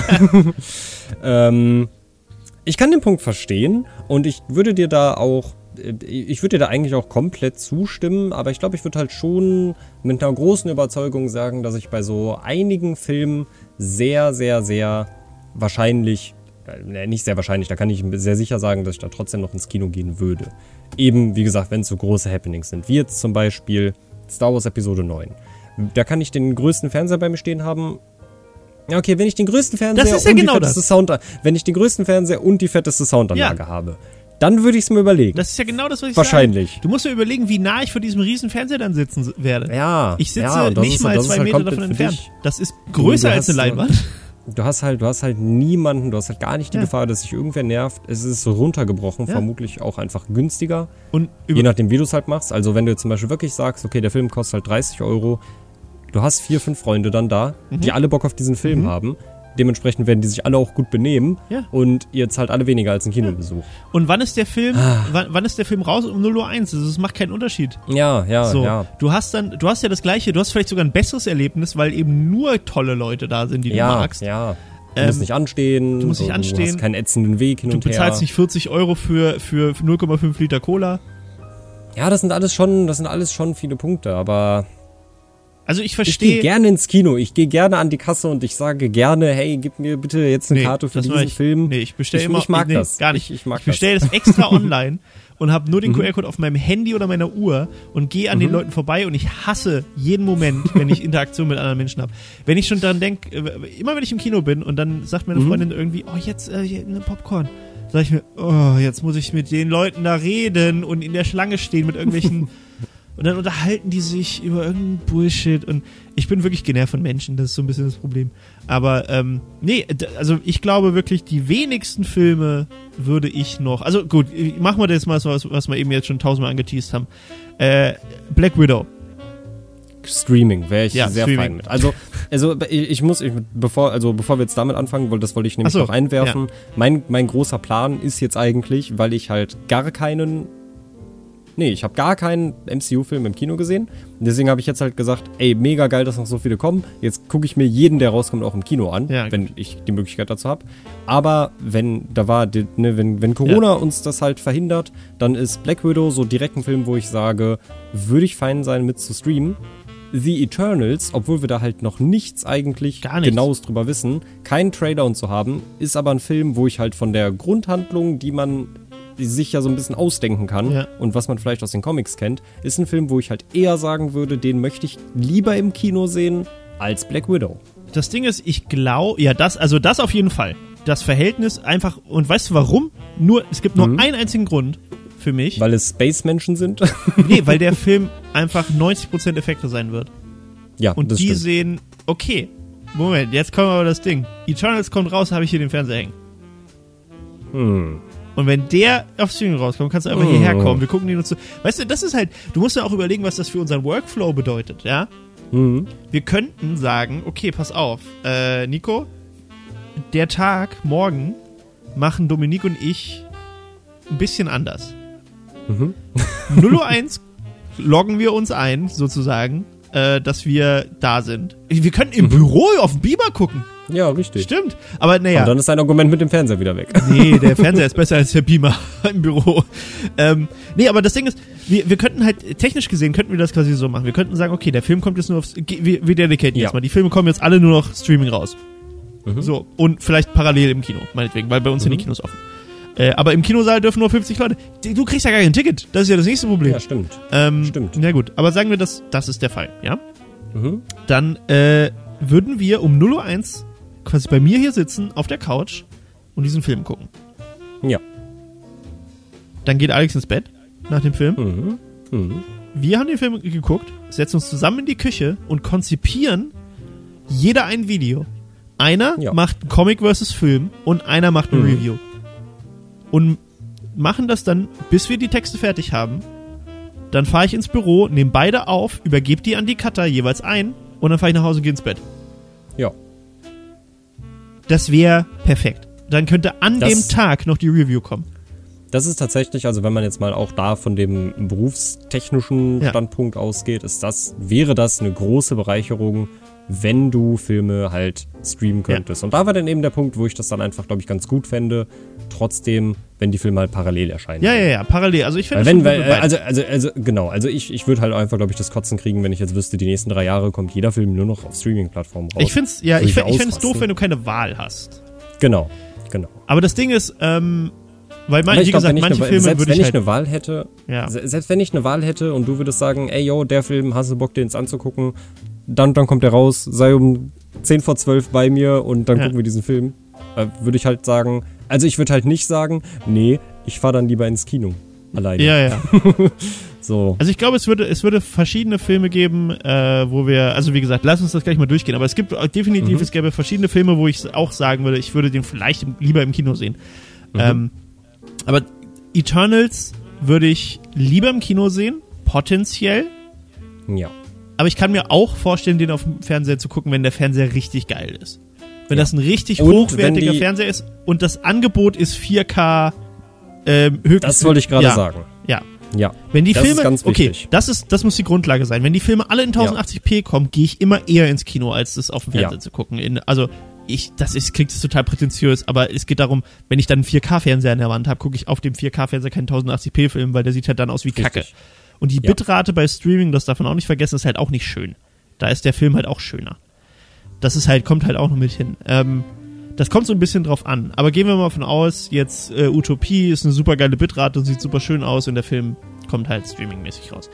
Ich kann den Punkt verstehen und ich würde dir da eigentlich auch komplett zustimmen, aber ich glaube, ich würde halt schon mit einer großen Überzeugung sagen, dass ich bei so einigen Filmen sehr, sehr, sehr wahrscheinlich, nicht sehr wahrscheinlich, da kann ich sehr sicher sagen, dass ich da trotzdem noch ins Kino gehen würde. Eben, wie gesagt, wenn es so große Happenings sind, wie jetzt zum Beispiel Star Wars Episode 9. Da kann ich den größten Fernseher bei mir stehen haben. Ja, okay, wenn ich den größten Fernseher wenn ich den größten Fernseher und die fetteste Soundanlage habe, dann würde ich es mir überlegen.
Das ist ja genau das, was ich
wahrscheinlich
sage. Du musst mir überlegen, wie nah ich vor diesem riesen Fernseher dann sitzen werde.
Ja.
Ich sitze nicht mal 2 Meter davon entfernt. Das ist größer als eine Leinwand.
Du hast halt niemanden, du hast halt gar nicht die Gefahr, dass sich irgendwer nervt. Es ist so runtergebrochen, vermutlich auch einfach günstiger. Und je nachdem, wie du es halt machst. Also wenn du jetzt zum Beispiel wirklich sagst, okay, der Film kostet halt 30 Euro, du hast 4, 5 Freunde dann da, die alle Bock auf diesen Film haben. Dementsprechend werden die sich alle auch gut benehmen und ihr zahlt alle weniger als ein Kinobesuch.
Und wann ist der Film, wann ist der Film raus? Um 0:01. Also es macht keinen Unterschied.
Ja.
Du hast ja das Gleiche, du hast vielleicht sogar ein besseres Erlebnis, weil eben nur tolle Leute da sind, die du magst.
Ja. Du musst nicht anstehen. Du hast keinen ätzenden Weg hin und her.
Du bezahlst nicht 40 Euro für 0,5 Liter Cola.
Ja, das sind alles schon viele Punkte, aber
also ich verstehe.
Ich gehe gerne ins Kino, ich gehe gerne an die Kasse und ich sage gerne, hey, gib mir bitte jetzt eine Karte für diesen Film.
Nee, ich bestelle immer.
Ich mag das.
Gar nicht. Ich bestelle das extra online und habe nur den QR-Code auf meinem Handy oder meiner Uhr und gehe an den Leuten vorbei und ich hasse jeden Moment, wenn ich Interaktion mit anderen Menschen habe. Wenn ich schon daran denke, immer wenn ich im Kino bin und dann sagt meine Freundin irgendwie, oh, jetzt eine Popcorn. sag ich mir, oh, jetzt muss ich mit den Leuten da reden und in der Schlange stehen mit irgendwelchen und dann unterhalten die sich über irgendeinen Bullshit und ich bin wirklich genervt von Menschen, das ist so ein bisschen das Problem. Aber, also ich glaube wirklich, die wenigsten Filme würde ich noch, also gut, machen wir das mal so, was wir eben jetzt schon 1000-mal angeteased haben. Black Widow.
Streaming wäre ich sehr fein mit. Also bevor wir jetzt damit anfangen, weil das wollte ich nämlich noch einwerfen. Ja. Mein großer Plan ist jetzt eigentlich, weil ich halt ich habe gar keinen MCU-Film im Kino gesehen. Deswegen habe ich jetzt halt gesagt, ey, mega geil, dass noch so viele kommen. Jetzt gucke ich mir jeden, der rauskommt, auch im Kino an, wenn ich die Möglichkeit dazu habe. Aber wenn Corona uns das halt verhindert, dann ist Black Widow so direkt ein Film, wo ich sage, würde ich fein sein, mit zu streamen. The Eternals, obwohl wir da halt noch nichts eigentlich Genaues drüber wissen, keinen Trailer und so haben, ist aber ein Film, wo ich halt von der Grundhandlung, die man sich ja so ein bisschen ausdenken kann und was man vielleicht aus den Comics kennt, ist ein Film, wo ich halt eher sagen würde, den möchte ich lieber im Kino sehen als Black Widow.
Das Ding ist, ich glaube, das auf jeden Fall. Das Verhältnis einfach, und weißt du warum? Es gibt nur einen einzigen Grund für mich.
Weil es Space-Menschen sind?
Nee, weil der Film einfach 90% Effekte sein wird.
Ja,
und die stimmt. Sehen, okay, Moment, jetzt kommt aber das Ding. Eternals kommt raus, habe ich hier den Fernseher hängen. Und wenn der auf Streaming rauskommt, kannst du einfach hierher kommen. Wir gucken den uns so. Weißt du, das ist halt, du musst ja auch überlegen, was das für unseren Workflow bedeutet, ja? Wir könnten sagen, okay, pass auf, Nico, der Tag morgen machen Dominik und ich ein bisschen anders. 0:01 loggen wir uns ein, sozusagen, dass wir da sind. Wir könnten im Büro auf den Beamer gucken.
Ja, richtig.
Stimmt. Aber naja.
Und dann ist dein Argument mit dem Fernseher wieder weg.
Nee, der Fernseher ist besser als der Beamer im Büro. Aber das Ding ist, wir könnten halt, technisch gesehen, könnten wir das quasi so machen. Wir könnten sagen, okay, der Film kommt jetzt nur aufs, wir dedicaten jetzt mal. Die Filme kommen jetzt alle nur noch Streaming raus. So. Und vielleicht parallel im Kino, meinetwegen, weil bei uns sind die Kinos offen. Aber im Kinosaal dürfen nur 50 Leute. Du kriegst ja gar kein Ticket. Das ist ja das nächste Problem.
Ja, stimmt.
Stimmt. Na gut, aber sagen wir, das ist der Fall, ja? Dann würden wir um 0:01 quasi bei mir hier sitzen, auf der Couch und diesen Film gucken.
Ja.
Dann geht Alex ins Bett nach dem Film. Wir haben den Film geguckt, setzen uns zusammen in die Küche und konzipieren jeder ein Video. Einer macht Comic versus Film und einer macht ein Review. Und machen das dann, bis wir die Texte fertig haben. Dann fahre ich ins Büro, nehme beide auf, übergebe die an die Cutter, jeweils ein, und dann fahre ich nach Hause und gehe ins Bett.
Ja.
Das wäre perfekt. Dann könnte an dem Tag noch die Review kommen.
Das ist tatsächlich, also wenn man jetzt mal auch da von dem berufstechnischen Standpunkt ausgeht, wäre das eine große Bereicherung, wenn du Filme halt streamen könntest. Und da war dann eben der Punkt, wo ich das dann einfach, glaube ich, ganz gut fände. Trotzdem, wenn die Filme halt parallel erscheinen.
Ja, parallel. Also ich finde
Also ich würde halt einfach, glaube ich, das Kotzen kriegen, wenn ich jetzt wüsste, die nächsten 3 Jahre kommt jeder Film nur noch auf Streaming-Plattformen raus.
Ich finde es doof, wenn du keine Wahl hast.
Genau.
Aber das Ding ist, weil manche Filme
selbst
würde
wenn
ich
ich
halt...
eine Wahl hätte, selbst wenn ich eine Wahl hätte und du würdest sagen, ey, yo, der Film, hast du Bock, den anzugucken, dann kommt der raus, sei um 10:40 bei mir und dann gucken wir diesen Film, würde ich halt sagen, also ich würde halt nicht sagen, nee, ich fahre dann lieber ins Kino alleine.
Ja.
So.
Also ich glaube, es würde verschiedene Filme geben, wo wir, also wie gesagt, lass uns das gleich mal durchgehen, aber es gibt definitiv, es gäbe verschiedene Filme, wo ich auch sagen würde, ich würde den vielleicht lieber im Kino sehen. Aber Eternals würde ich lieber im Kino sehen, potenziell.
Ja.
Aber ich kann mir auch vorstellen, den auf dem Fernseher zu gucken, wenn der Fernseher richtig geil ist. Wenn das ein richtig hochwertiger Fernseher ist und das Angebot ist 4K höchstens.
Das wollte ich gerade sagen.
Ja. Wenn die Filme,
ist ganz wichtig.
Das muss die Grundlage sein. Wenn die Filme alle in 1080p kommen, gehe ich immer eher ins Kino, als das auf dem Fernseher zu gucken. Klingt jetzt total prätentiös, aber es geht darum, wenn ich dann einen 4K-Fernseher in der Wand habe, gucke ich auf dem 4K-Fernseher keinen 1080p-Film, weil der sieht halt dann aus wie Kacke. Und die Bitrate bei Streaming, das darf man auch nicht vergessen, ist halt auch nicht schön. Da ist der Film halt auch schöner. Das ist halt, kommt halt auch noch mit hin. Das kommt so ein bisschen drauf an. Aber gehen wir mal von aus, jetzt Utopie ist eine super geile Bitrate und sieht super schön aus und der Film kommt halt streamingmäßig raus.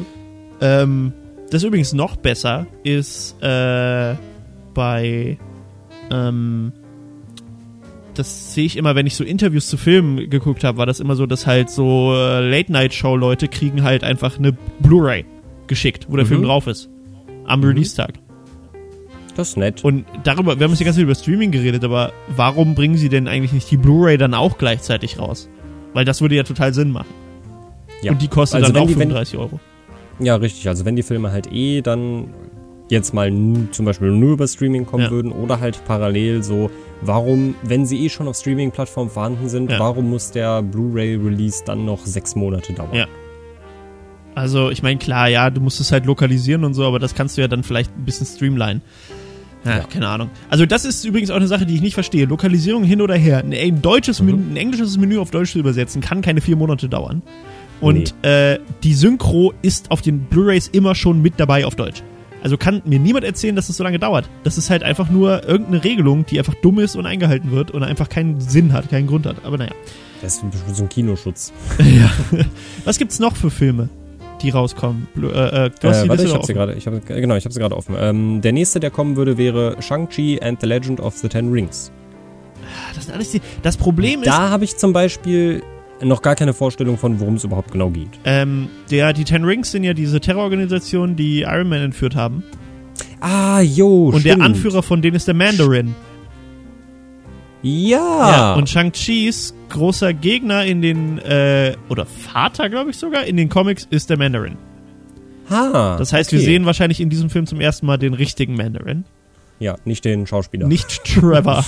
Das übrigens noch besser ist bei das sehe ich immer, wenn ich so Interviews zu Filmen geguckt habe, war das immer so, dass halt so Late-Night-Show-Leute kriegen halt einfach eine Blu-ray geschickt, wo der Film drauf ist. Am Release-Tag.
Das ist nett.
Und darüber, wir haben uns die ganze Zeit über Streaming geredet, aber warum bringen sie denn eigentlich nicht die Blu-ray dann auch gleichzeitig raus? Weil das würde ja total Sinn machen.
Ja.
Und die kostet dann auch 35 Euro.
Ja, richtig. Also wenn die Filme halt dann jetzt mal zum Beispiel nur über Streaming kommen würden oder halt parallel so, warum, wenn sie schon auf Streaming-Plattformen vorhanden sind, warum muss der Blu-ray-Release dann noch 6 Monate dauern?
Ja. Also ich meine, klar, ja, du musst es halt lokalisieren und so, aber das kannst du ja dann vielleicht ein bisschen streamlinen. Ja, keine Ahnung. Also das ist übrigens auch eine Sache, die ich nicht verstehe. Lokalisierung hin oder her. Ein englisches Menü auf Deutsch zu übersetzen, kann keine 4 Monate dauern. Und die Synchro ist auf den Blu-rays immer schon mit dabei auf Deutsch. Also kann mir niemand erzählen, dass das so lange dauert. Das ist halt einfach nur irgendeine Regelung, die einfach dumm ist und eingehalten wird und einfach keinen Sinn hat, keinen Grund hat. Aber naja.
Das ist so ein Kinoschutz.
Ja. Was gibt's noch für Filme, die rauskommen?
Warte, ich hab sie gerade offen. Der nächste, der kommen würde, wäre Shang-Chi and the Legend of the Ten Rings.
Das sind alles das Problem ist...
Da habe ich zum Beispiel noch gar keine Vorstellung von, worum es überhaupt genau geht.
Die Ten Rings sind ja diese Terrororganisationen, die Iron Man entführt haben.
Und
stimmt. Der Anführer von denen ist der Mandarin.
Ja.
Und Shang-Chis großer Gegner in den, oder Vater, glaube ich sogar, in den Comics ist der Mandarin. Das heißt, wir sehen wahrscheinlich in diesem Film zum ersten Mal den richtigen Mandarin.
Ja, nicht den Schauspieler.
Nicht Trevor.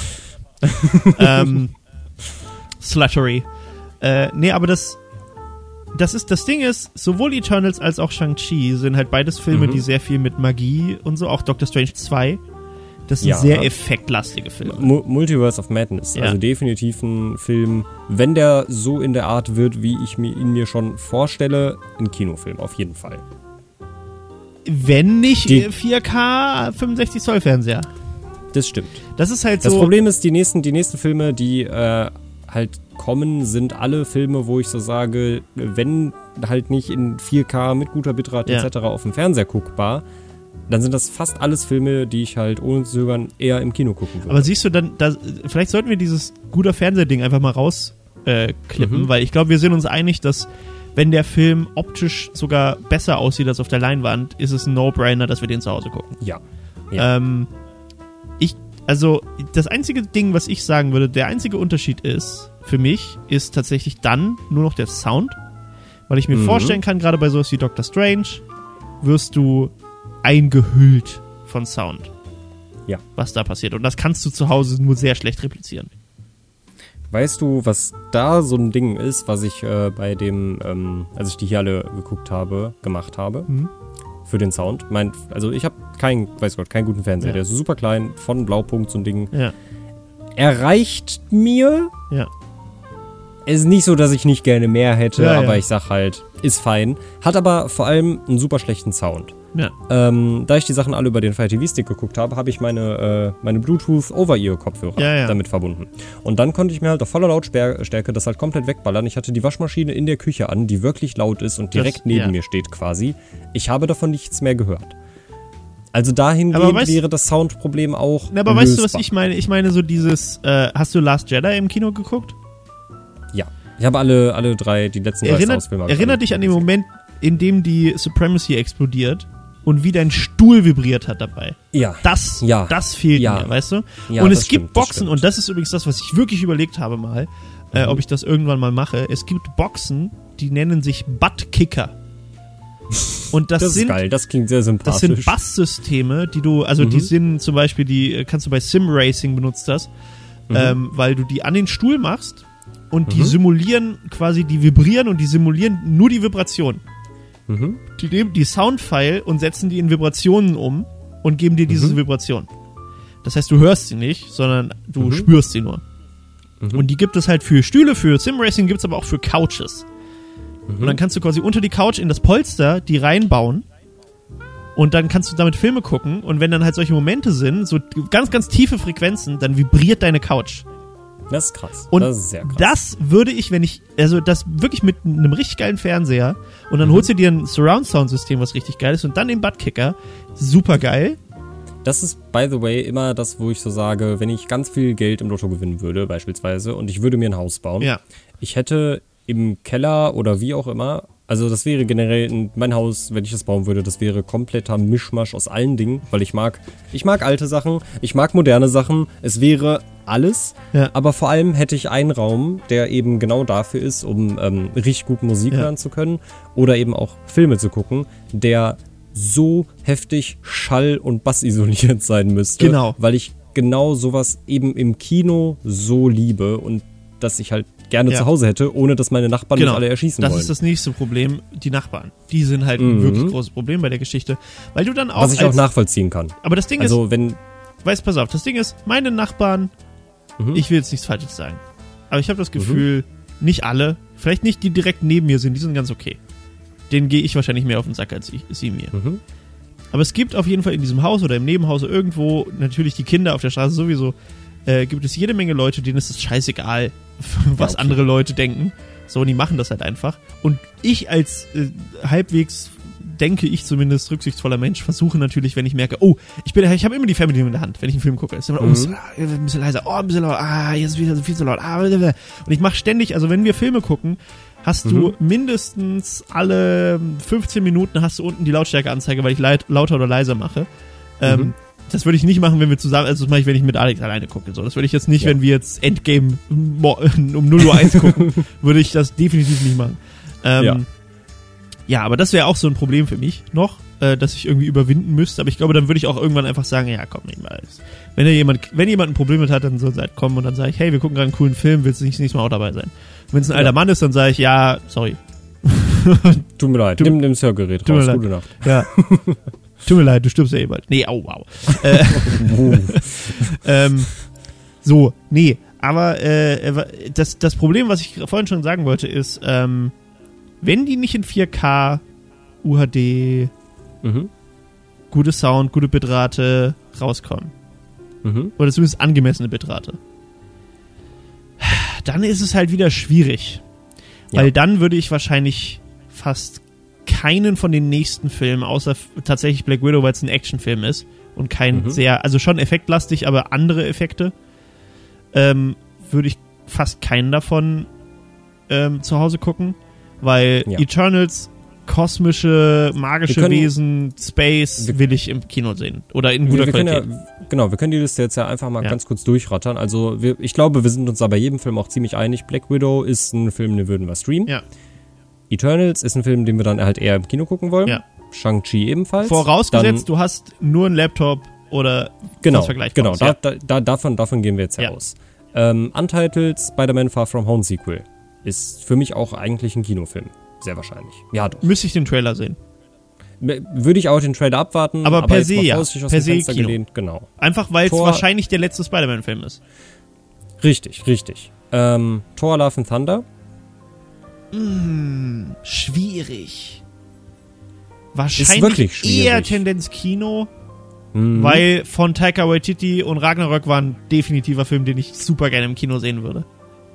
Slattery. Aber das Ding ist, sowohl Eternals als auch Shang-Chi sind halt beides Filme, die sehr viel mit Magie und so, auch Doctor Strange 2. Das sind sehr effektlastige Filme.
Multiverse of Madness, also definitiv ein Film, wenn der so in der Art wird, wie ich ihn mir schon vorstelle, ein Kinofilm, auf jeden Fall.
Wenn nicht 4K 65 Zoll Fernseher.
Das stimmt.
Das ist halt so.
Das Problem ist, die nächsten Filme, die halt kommen, sind alle Filme, wo ich so sage, wenn halt nicht in 4K mit guter Bitrate etc. auf dem Fernseher guckbar, dann sind das fast alles Filme, die ich halt ohne zu zögern eher im Kino gucken würde.
Aber siehst du dann, vielleicht sollten wir dieses guter Fernsehding einfach mal rausklippen, weil ich glaube, wir sind uns einig, dass wenn der Film optisch sogar besser aussieht als auf der Leinwand, ist es ein No-Brainer, dass wir den zu Hause gucken.
Ja.
Also das einzige Ding, was ich sagen würde, der einzige Unterschied ist, für mich, ist tatsächlich dann nur noch der Sound, weil ich mir vorstellen kann, gerade bei sowas wie Doctor Strange, wirst du eingehüllt von Sound.
Ja.
Was da passiert. Und das kannst du zu Hause nur sehr schlecht replizieren.
Weißt du, was da so ein Ding ist, was ich bei dem, als ich die hier alle geguckt habe, gemacht habe? Für den Sound. Also ich habe keinen guten Fernseher. Der ist super klein, von Blaupunkt so ein Ding.
Ja.
Er reicht mir.
Ja.
Es ist nicht so, dass ich nicht gerne mehr hätte, aber ich sag halt, ist fein. Hat aber vor allem einen super schlechten Sound.
Ja.
Da ich die Sachen alle über den Fire TV Stick geguckt habe, habe ich meine Bluetooth Over-Ear-Kopfhörer damit verbunden. Und dann konnte ich mir halt auf voller Lautstärke das halt komplett wegballern. Ich hatte die Waschmaschine in der Küche an, die wirklich laut ist und direkt neben mir steht quasi. Ich habe davon nichts mehr gehört. Also dahingehend wäre das Soundproblem auch
aber lösbar. Weißt du, was ich meine? Ich meine so dieses, hast du Last Jedi im Kino geguckt?
Ja. Ich habe alle drei, die letzten 3 Star Wars Filme.
Erinnert dich an den Moment, in dem die Supremacy explodiert und wie dein Stuhl vibriert hat dabei.
Ja.
Das fehlt mir, weißt du?
Ja,
und es gibt Boxen, und das ist übrigens das, was ich wirklich überlegt habe mal, ob ich das irgendwann mal mache. Es gibt Boxen, die nennen sich Buttkicker. Und das
ist geil, das klingt sehr sympathisch.
Das sind Basssysteme, die du, also die sind zum Beispiel, die kannst du bei Sim Racing benutzt das, weil du die an den Stuhl machst und die simulieren quasi, die vibrieren und die simulieren nur die Vibration. Die nehmen die Soundfile und setzen die in Vibrationen um und geben dir diese Vibration. Das heißt, du hörst sie nicht, sondern du spürst sie nur. Und die gibt es halt für Stühle, für Simracing, gibt es aber auch für Couches. Und dann kannst du quasi unter die Couch in das Polster die reinbauen und dann kannst du damit Filme gucken und wenn dann halt solche Momente sind, so ganz, ganz tiefe Frequenzen, dann vibriert deine Couch.
Das ist krass.
Und
das ist sehr krass.
Das würde ich, das wirklich mit einem richtig geilen Fernseher und dann holst du dir ein Surround-Sound-System, was richtig geil ist und dann den Buttkicker, super geil.
Das ist, by the way, immer das, wo ich so sage, wenn ich ganz viel Geld im Lotto gewinnen würde, beispielsweise, und ich würde mir ein Haus bauen.
Ja.
Ich hätte im Keller oder wie auch immer, also das wäre generell mein Haus, wenn ich das bauen würde, das wäre kompletter Mischmasch aus allen Dingen, weil ich mag alte Sachen, ich mag moderne Sachen, es wäre alles, aber vor allem hätte ich einen Raum, der eben genau dafür ist, um richtig gut Musik hören zu können oder eben auch Filme zu gucken, der so heftig schall- und bassisoliert sein müsste, weil ich genau sowas eben im Kino so liebe und dass ich halt gerne zu Hause hätte, ohne dass meine Nachbarn mich alle erschießen wollen.
Das ist das nächste Problem, die Nachbarn. Die sind halt ein wirklich großes Problem bei der Geschichte, weil du dann auch...
Was ich auch nachvollziehen kann.
Aber das Ding
also,
pass auf, das Ding ist, meine Nachbarn, ich will jetzt nichts Falsches sagen, aber ich habe das Gefühl, nicht alle, vielleicht nicht die direkt neben mir sind, die sind ganz okay. Denen gehe ich wahrscheinlich mehr auf den Sack als sie mir. Aber es gibt auf jeden Fall in diesem Haus oder im Nebenhaus oder irgendwo, natürlich die Kinder auf der Straße sowieso, gibt es jede Menge Leute, denen ist es scheißegal, was andere Leute denken. So, und die machen das halt einfach. Und ich als halbwegs, denke ich zumindest, rücksichtsvoller Mensch, versuche natürlich, wenn ich merke, ich habe immer die Fernbedienung in der Hand, wenn ich einen Film gucke. Ist immer, ein bisschen leiser, ein bisschen laut, jetzt ist wieder viel zu laut. Und ich mache ständig, also wenn wir Filme gucken, hast du mindestens alle 15 Minuten hast du unten die Lautstärkeanzeige, weil ich lauter oder leiser mache. Das würde ich nicht machen, wenn wir zusammen, also das mache ich, wenn ich mit Alex alleine gucke. So, das würde ich jetzt nicht, wenn wir jetzt Endgame um 0:01 gucken, würde ich das definitiv nicht machen. Aber das wäre auch so ein Problem für mich noch, dass ich irgendwie überwinden müsste. Aber ich glaube, dann würde ich auch irgendwann einfach sagen, ja, komm, nicht mal. Wenn jemand ein Problem mit hat, dann soll es halt kommen und dann sage ich, hey, wir gucken gerade einen coolen Film, willst du nicht das nächste Mal auch dabei sein? Wenn es ein alter Mann ist, dann sage ich, ja, sorry.
Tut mir leid, nimm das Hörgerät raus, gute Nacht.
Ja. Tut mir leid, du stirbst ja eh bald. Nee, wow. Aber das Problem, was ich vorhin schon sagen wollte, ist, wenn die nicht in 4K, UHD, gute Sound, gute Bitrate rauskommen, oder zumindest angemessene Bitrate, dann ist es halt wieder schwierig. Weil dann würde ich wahrscheinlich fast keinen von den nächsten Filmen, außer tatsächlich Black Widow, weil es ein Actionfilm ist und kein also schon effektlastig, aber andere Effekte, würde ich fast keinen davon zu Hause gucken, weil Eternals, kosmische, magische Wesen, Space will ich im Kino sehen oder in guter Qualität.
Wir können die Liste jetzt ja einfach mal ganz kurz durchrattern. Also ich glaube, wir sind uns da bei jedem Film auch ziemlich einig. Black Widow ist ein Film, den würden wir streamen. Ja. Eternals ist ein Film, den wir dann halt eher im Kino gucken wollen. Ja. Shang-Chi ebenfalls.
Vorausgesetzt, du hast nur einen Laptop oder was Vergleichbares.
Davon gehen wir jetzt aus. Untitled Spider-Man Far From Home Sequel ist für mich auch eigentlich ein Kinofilm. Sehr wahrscheinlich. Ja, doch.
Müsste ich den Trailer sehen.
Würde ich auch den Trailer abwarten.
Aber per se, ja.
Per se Kino. Gelehnt, genau.
Einfach, weil es wahrscheinlich der letzte Spider-Man-Film ist.
Richtig. Thor Love and Thunder.
Schwierig. Wahrscheinlich
schwierig.
Eher Tendenz Kino, weil von Taika Waititi und Ragnarök war ein definitiver Film, den ich super gerne im Kino sehen würde.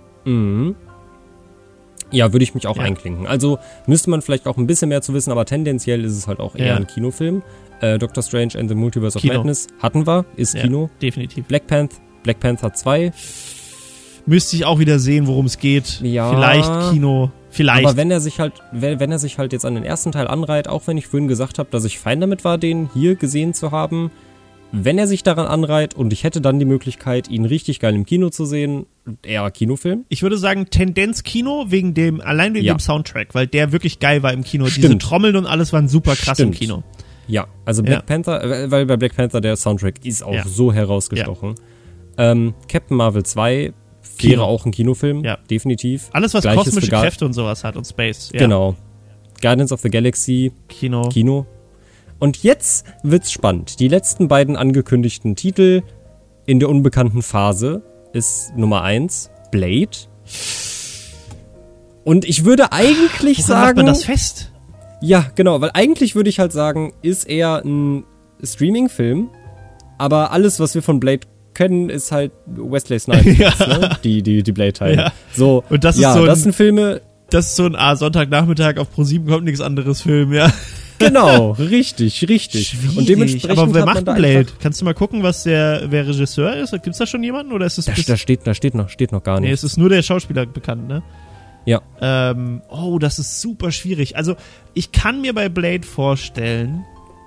Ja, würde ich mich auch einklinken. Also müsste man vielleicht auch ein bisschen mehr zu wissen, aber tendenziell ist es halt auch eher ein Kinofilm. Doctor Strange and the Multiverse of Madness hatten wir, ist Kino.
Definitiv.
Black Panther 2.
Müsste ich auch wieder sehen, worum es geht. Ja. Vielleicht Kino. Vielleicht.
Aber wenn er sich halt jetzt an den ersten Teil anreiht, auch wenn ich vorhin gesagt habe, dass ich fein damit war, den hier gesehen zu haben, wenn er sich daran anreiht und ich hätte dann die Möglichkeit, ihn richtig geil im Kino zu sehen, eher Kinofilm.
Ich würde sagen Tendenz Kino, allein wegen dem Soundtrack, weil der wirklich geil war im Kino.
Stimmt.
Diese Trommeln und alles waren super krass im Kino.
Ja, also Black Panther, weil bei Black Panther der Soundtrack ist auch so herausgestochen. Captain Marvel 2 wäre auch ein Kinofilm, definitiv.
Alles, was Gleiches kosmische Kräfte und sowas hat und Space. Ja.
Genau. Guardians of the Galaxy. Kino. Und jetzt wird's spannend. Die letzten beiden angekündigten Titel in der unbekannten Phase ist Nummer 1 Blade. Und ich würde eigentlich sagen...
macht man das fest?
Ja, genau, weil eigentlich würde ich halt sagen, ist eher ein Streaming-Film, aber alles, was wir von Blade kennen, ist halt Wesley Snipes, ne? Die Blade-Teile. Ja. So,
und das ist das sind Filme... Das ist so ein Sonntagnachmittag auf Pro7 kommt nichts anderes Film, ja.
Genau, richtig.
Schwierig.
Und dementsprechend
aber wer macht
da
Blade? Kannst du mal gucken, wer Regisseur ist? Gibt's da schon jemanden? Oder ist es
da steht noch gar nicht.
Nee, es ist nur der Schauspieler bekannt, ne?
Ja.
Das ist super schwierig. Also, ich kann mir bei Blade vorstellen,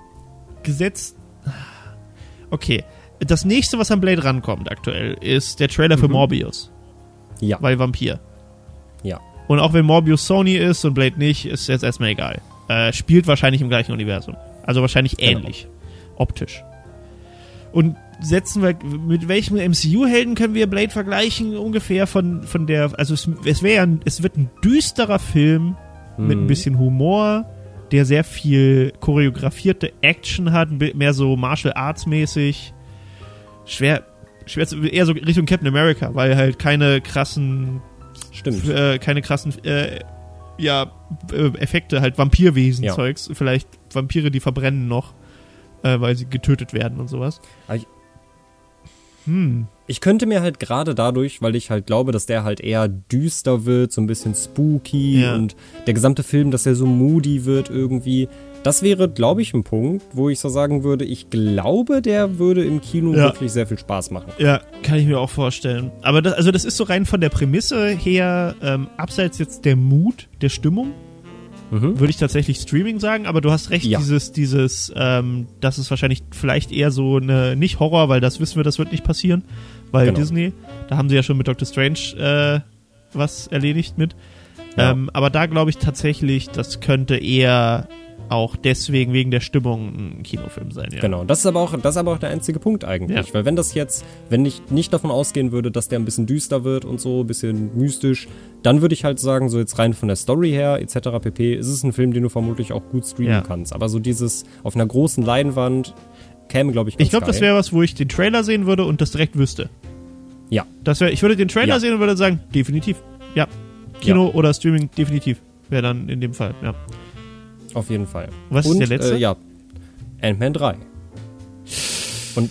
okay, das nächste, was an Blade rankommt aktuell, ist der Trailer für Morbius.
Ja.
Weil Vampir.
Ja.
Und auch wenn Morbius Sony ist und Blade nicht, ist jetzt erstmal egal. Spielt wahrscheinlich im gleichen Universum. Also wahrscheinlich ähnlich. Optisch. Und mit welchem MCU-Helden können wir Blade vergleichen? Ungefähr von der, also es wird ein düsterer Film mit ein bisschen Humor, der sehr viel choreografierte Action hat, mehr so Martial Arts mäßig. Schwer eher so Richtung Captain America, weil halt keine krassen Effekte, halt Vampirwesen-Zeugs. Ja. Vielleicht Vampire, die verbrennen noch, weil sie getötet werden und sowas.
Ich könnte mir halt gerade dadurch, weil ich halt glaube, dass der halt eher düster wird, so ein bisschen spooky und der gesamte Film, dass er so moody wird irgendwie. Das wäre, glaube ich, ein Punkt, wo ich so sagen würde, ich glaube, der würde im Kino wirklich sehr viel Spaß machen.
Ja, kann ich mir auch vorstellen. Aber das ist so rein von der Prämisse her, abseits jetzt der Mut, der Stimmung, würde ich tatsächlich Streaming sagen, aber du hast recht, das ist wahrscheinlich vielleicht eher so eine, nicht Horror, weil das wissen wir, das wird nicht passieren, weil Disney, da haben sie ja schon mit Doctor Strange was erledigt mit. Ja. Aber da glaube ich tatsächlich, das könnte eher auch deswegen, wegen der Stimmung, ein Kinofilm sein, ja.
Genau, das ist aber auch der einzige Punkt eigentlich, weil wenn ich nicht davon ausgehen würde, dass der ein bisschen düster wird und so, ein bisschen mystisch, dann würde ich halt sagen, so jetzt rein von der Story her, etc. pp., ist es ein Film, den du vermutlich auch gut streamen kannst, aber so dieses auf einer großen Leinwand käme, glaube ich, ganz
Ich glaube, das wäre was, wo ich den Trailer sehen würde und das direkt wüsste.
Ja.
Ich würde den Trailer sehen und würde sagen, definitiv, ja. Kino oder Streaming, definitiv, wäre dann in dem Fall, ja.
Auf jeden Fall.
Was ist der letzte?
Ant-Man 3. Und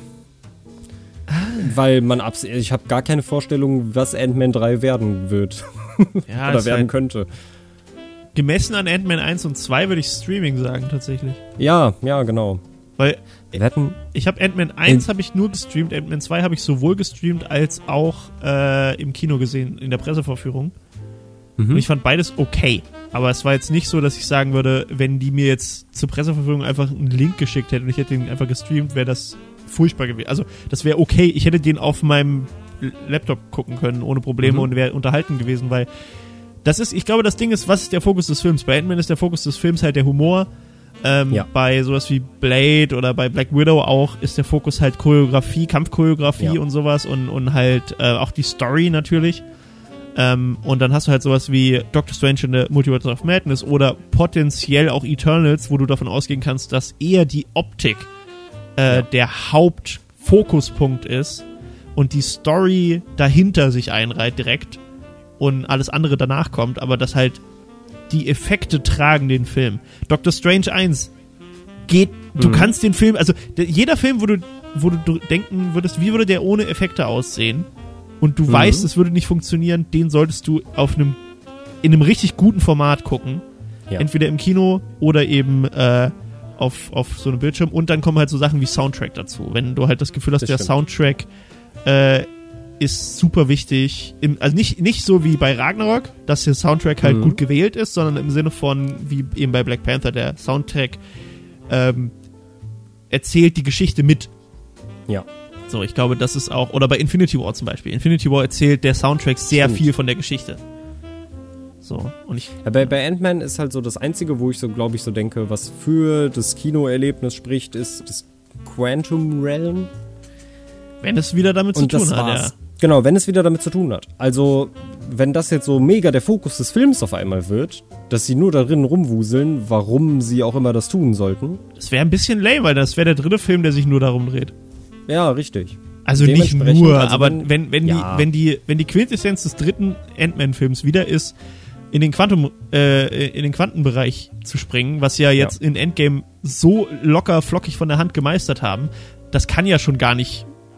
weil ich habe gar keine Vorstellung, was Ant-Man 3 werden wird. Oder werden könnte.
Gemessen an Ant-Man 1 und 2 würde ich Streaming sagen, tatsächlich.
Ja, genau.
Weil ich habe Ant-Man 1 habe ich nur gestreamt, Ant-Man 2 habe ich sowohl gestreamt als auch im Kino gesehen, in der Pressevorführung. Und ich fand beides okay. Aber es war jetzt nicht so, dass ich sagen würde, wenn die mir jetzt zur Presseverfügung einfach einen Link geschickt hätten und ich hätte den einfach gestreamt, wäre das furchtbar gewesen. Also, das wäre okay. Ich hätte den auf meinem Laptop gucken können, ohne Probleme und wäre unterhalten gewesen, weil ich glaube, das Ding ist, was ist der Fokus des Films? Bei Ant-Man ist der Fokus des Films halt der Humor. Bei sowas wie Blade oder bei Black Widow auch ist der Fokus halt Choreografie, Kampfchoreografie und sowas und halt auch die Story natürlich. Und dann hast du halt sowas wie Doctor Strange in the Multiverse of Madness oder potenziell auch Eternals, wo du davon ausgehen kannst, dass eher die Optik der Hauptfokuspunkt ist und die Story dahinter sich einreiht direkt und alles andere danach kommt, aber dass halt die Effekte tragen den Film. Doctor Strange 1 du kannst den Film, also jeder Film, wo du denken würdest, wie würde der ohne Effekte aussehen? Und du weißt, es würde nicht funktionieren, den solltest du in einem richtig guten Format gucken. Ja. Entweder im Kino oder eben auf so einem Bildschirm. Und dann kommen halt so Sachen wie Soundtrack dazu. Wenn du halt das Gefühl hast, der Soundtrack ist super wichtig. Also nicht so wie bei Ragnarok, dass der Soundtrack halt gut gewählt ist, sondern im Sinne von, wie eben bei Black Panther, der Soundtrack erzählt die Geschichte mit.
Ja.
So, ich glaube, das ist auch, oder bei Infinity War zum Beispiel. Infinity War erzählt der Soundtrack sehr viel von der Geschichte. So, und
bei Ant-Man ist halt so das Einzige, wo ich so, glaube ich, so denke, was für das Kinoerlebnis spricht, ist das Quantum Realm.
Wenn es wieder damit zu tun hat, ja.
Genau, wenn es wieder damit zu tun hat. Also, wenn das jetzt so mega der Fokus des Films auf einmal wird, dass sie nur darin rumwuseln, warum sie auch immer das tun sollten.
Das wäre ein bisschen lame, weil das wäre der dritte Film, der sich nur darum dreht.
Ja, richtig.
Also nicht nur, also aber wenn die Quintessenz des dritten Ant-Man-Films wieder ist, in den Quantenbereich zu springen, was ja jetzt in Endgame so locker flockig von der Hand gemeistert haben, das kann ja schon gar nicht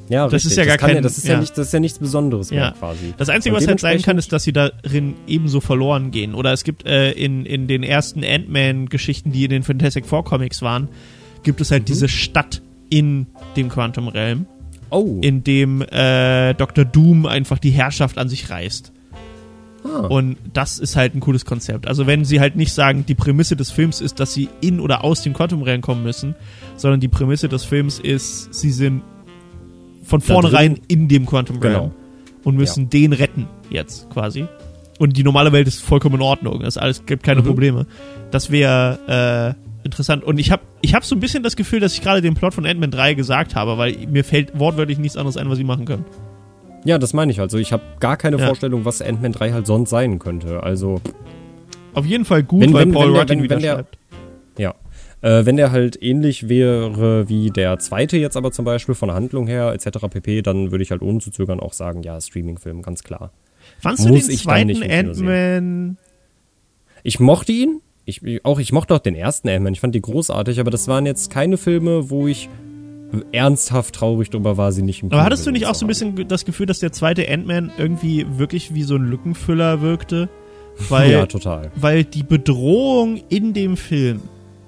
Ja,
das ist ja gar kein...
Das ist ja nichts Besonderes mehr quasi.
Das Einzige, was halt sein kann, ist, dass sie darin ebenso verloren gehen. Oder es gibt in den ersten Ant-Man-Geschichten, die in den Fantastic Four Comics waren, gibt es halt diese Stadt in dem Quantum Realm, in dem Dr. Doom einfach die Herrschaft an sich reißt. Und das ist halt ein cooles Konzept. Also wenn sie halt nicht sagen, die Prämisse des Films ist, dass sie in oder aus dem Quantum Realm kommen müssen, sondern die Prämisse des Films ist, sie sind von vornherein in dem Quantum Realm und müssen den retten jetzt quasi. Und die normale Welt ist vollkommen in Ordnung. Es gibt keine Probleme. Das wäre interessant. Und ich hab so ein bisschen das Gefühl, dass ich gerade den Plot von Ant-Man 3 gesagt habe, weil mir fällt wortwörtlich nichts anderes ein, was sie machen können.
Ja, das meine ich. Also ich habe gar keine Vorstellung, was Ant-Man 3 halt sonst sein könnte. Also
auf jeden Fall gut, weil Paul Rudd wieder schreibt.
Ja. Wenn der halt ähnlich wäre wie der zweite jetzt aber zum Beispiel von der Handlung her etc. pp., dann würde ich halt ohne zu zögern auch sagen, ja, Streaming-Film, ganz klar.
Fandst du den zweiten Ant-Man?
Ich mochte ihn. Ich mochte auch den ersten Ant-Man. Ich fand die großartig, aber das waren jetzt keine Filme, wo ich ernsthaft traurig drüber war, sie nicht im Kino.
Aber hattest du nicht auch so ein bisschen das Gefühl, dass der zweite Ant-Man irgendwie wirklich wie so ein Lückenfüller wirkte?
Ja, total.
Weil die Bedrohung in dem Film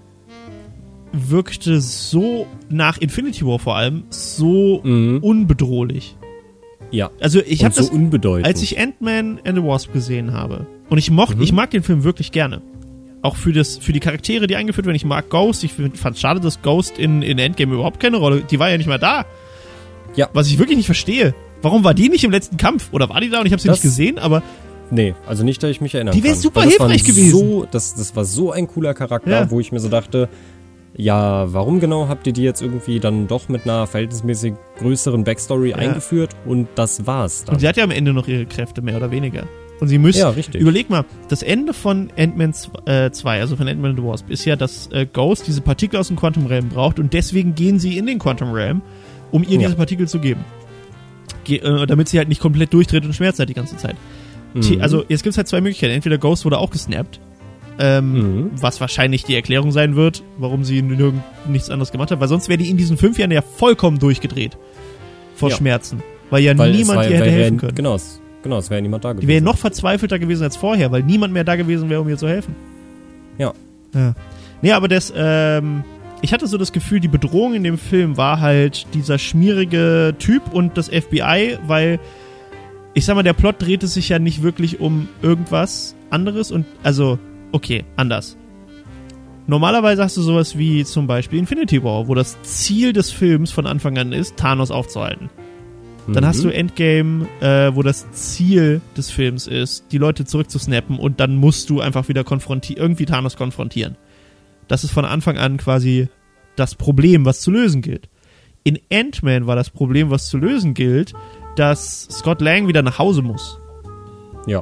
wirkte so, nach Infinity War vor allem, so unbedrohlich.
Ja.
Also ich habe
so
das,
unbedeutend.
als ich Ant-Man and the Wasp gesehen habe, und ich mag den Film wirklich gerne. Auch für die Charaktere, die eingeführt werden. Ich mag Ghost. Ich fand es schade, dass Ghost in Endgame überhaupt keine Rolle. Die war ja nicht mehr da.
Ja.
Was ich wirklich nicht verstehe. Warum war die nicht im letzten Kampf? Oder war die da und ich habe sie nicht gesehen, aber...
Nee, also nicht, dass ich mich erinnern kann.
Die wäre super hilfreich gewesen.
Das war so ein cooler Charakter, wo ich mir so dachte, ja, warum genau habt ihr die jetzt irgendwie dann doch mit einer verhältnismäßig größeren Backstory eingeführt? Und das war's dann.
Und sie hat ja am Ende noch ihre Kräfte, mehr oder weniger. Und sie müssen, überleg mal, das Ende von Ant-Man 2, also von Ant-Man and the Wasp, ist ja, dass Ghost diese Partikel aus dem Quantum Realm braucht und deswegen gehen sie in den Quantum Realm, um ihr diese Partikel zu geben. Damit sie halt nicht komplett durchdreht und schmerzt halt die ganze Zeit. Also jetzt gibt es halt zwei Möglichkeiten. Entweder Ghost wurde auch gesnappt, was wahrscheinlich die Erklärung sein wird, warum sie nichts anderes gemacht hat, weil sonst wäre die in diesen 5 Jahren ja vollkommen durchgedreht vor Schmerzen, weil niemand ihr hätte helfen können.
Genau, es wäre niemand da gewesen.
Die wäre noch verzweifelter gewesen als vorher, weil niemand mehr da gewesen wäre, um ihr zu helfen.
Ja.
Nee, aber ich hatte so das Gefühl, die Bedrohung in dem Film war halt dieser schmierige Typ und das FBI, weil, ich sag mal, der Plot drehte sich ja nicht wirklich um irgendwas anderes und, also, okay, anders. Normalerweise hast du sowas wie zum Beispiel Infinity War, wo das Ziel des Films von Anfang an ist, Thanos aufzuhalten. Dann hast du Endgame, wo das Ziel des Films ist, die Leute zurückzusnappen und dann musst du einfach wieder irgendwie Thanos konfrontieren. Das ist von Anfang an quasi das Problem, was zu lösen gilt. In Ant-Man war das Problem, was zu lösen gilt, dass Scott Lang wieder nach Hause muss.
Ja.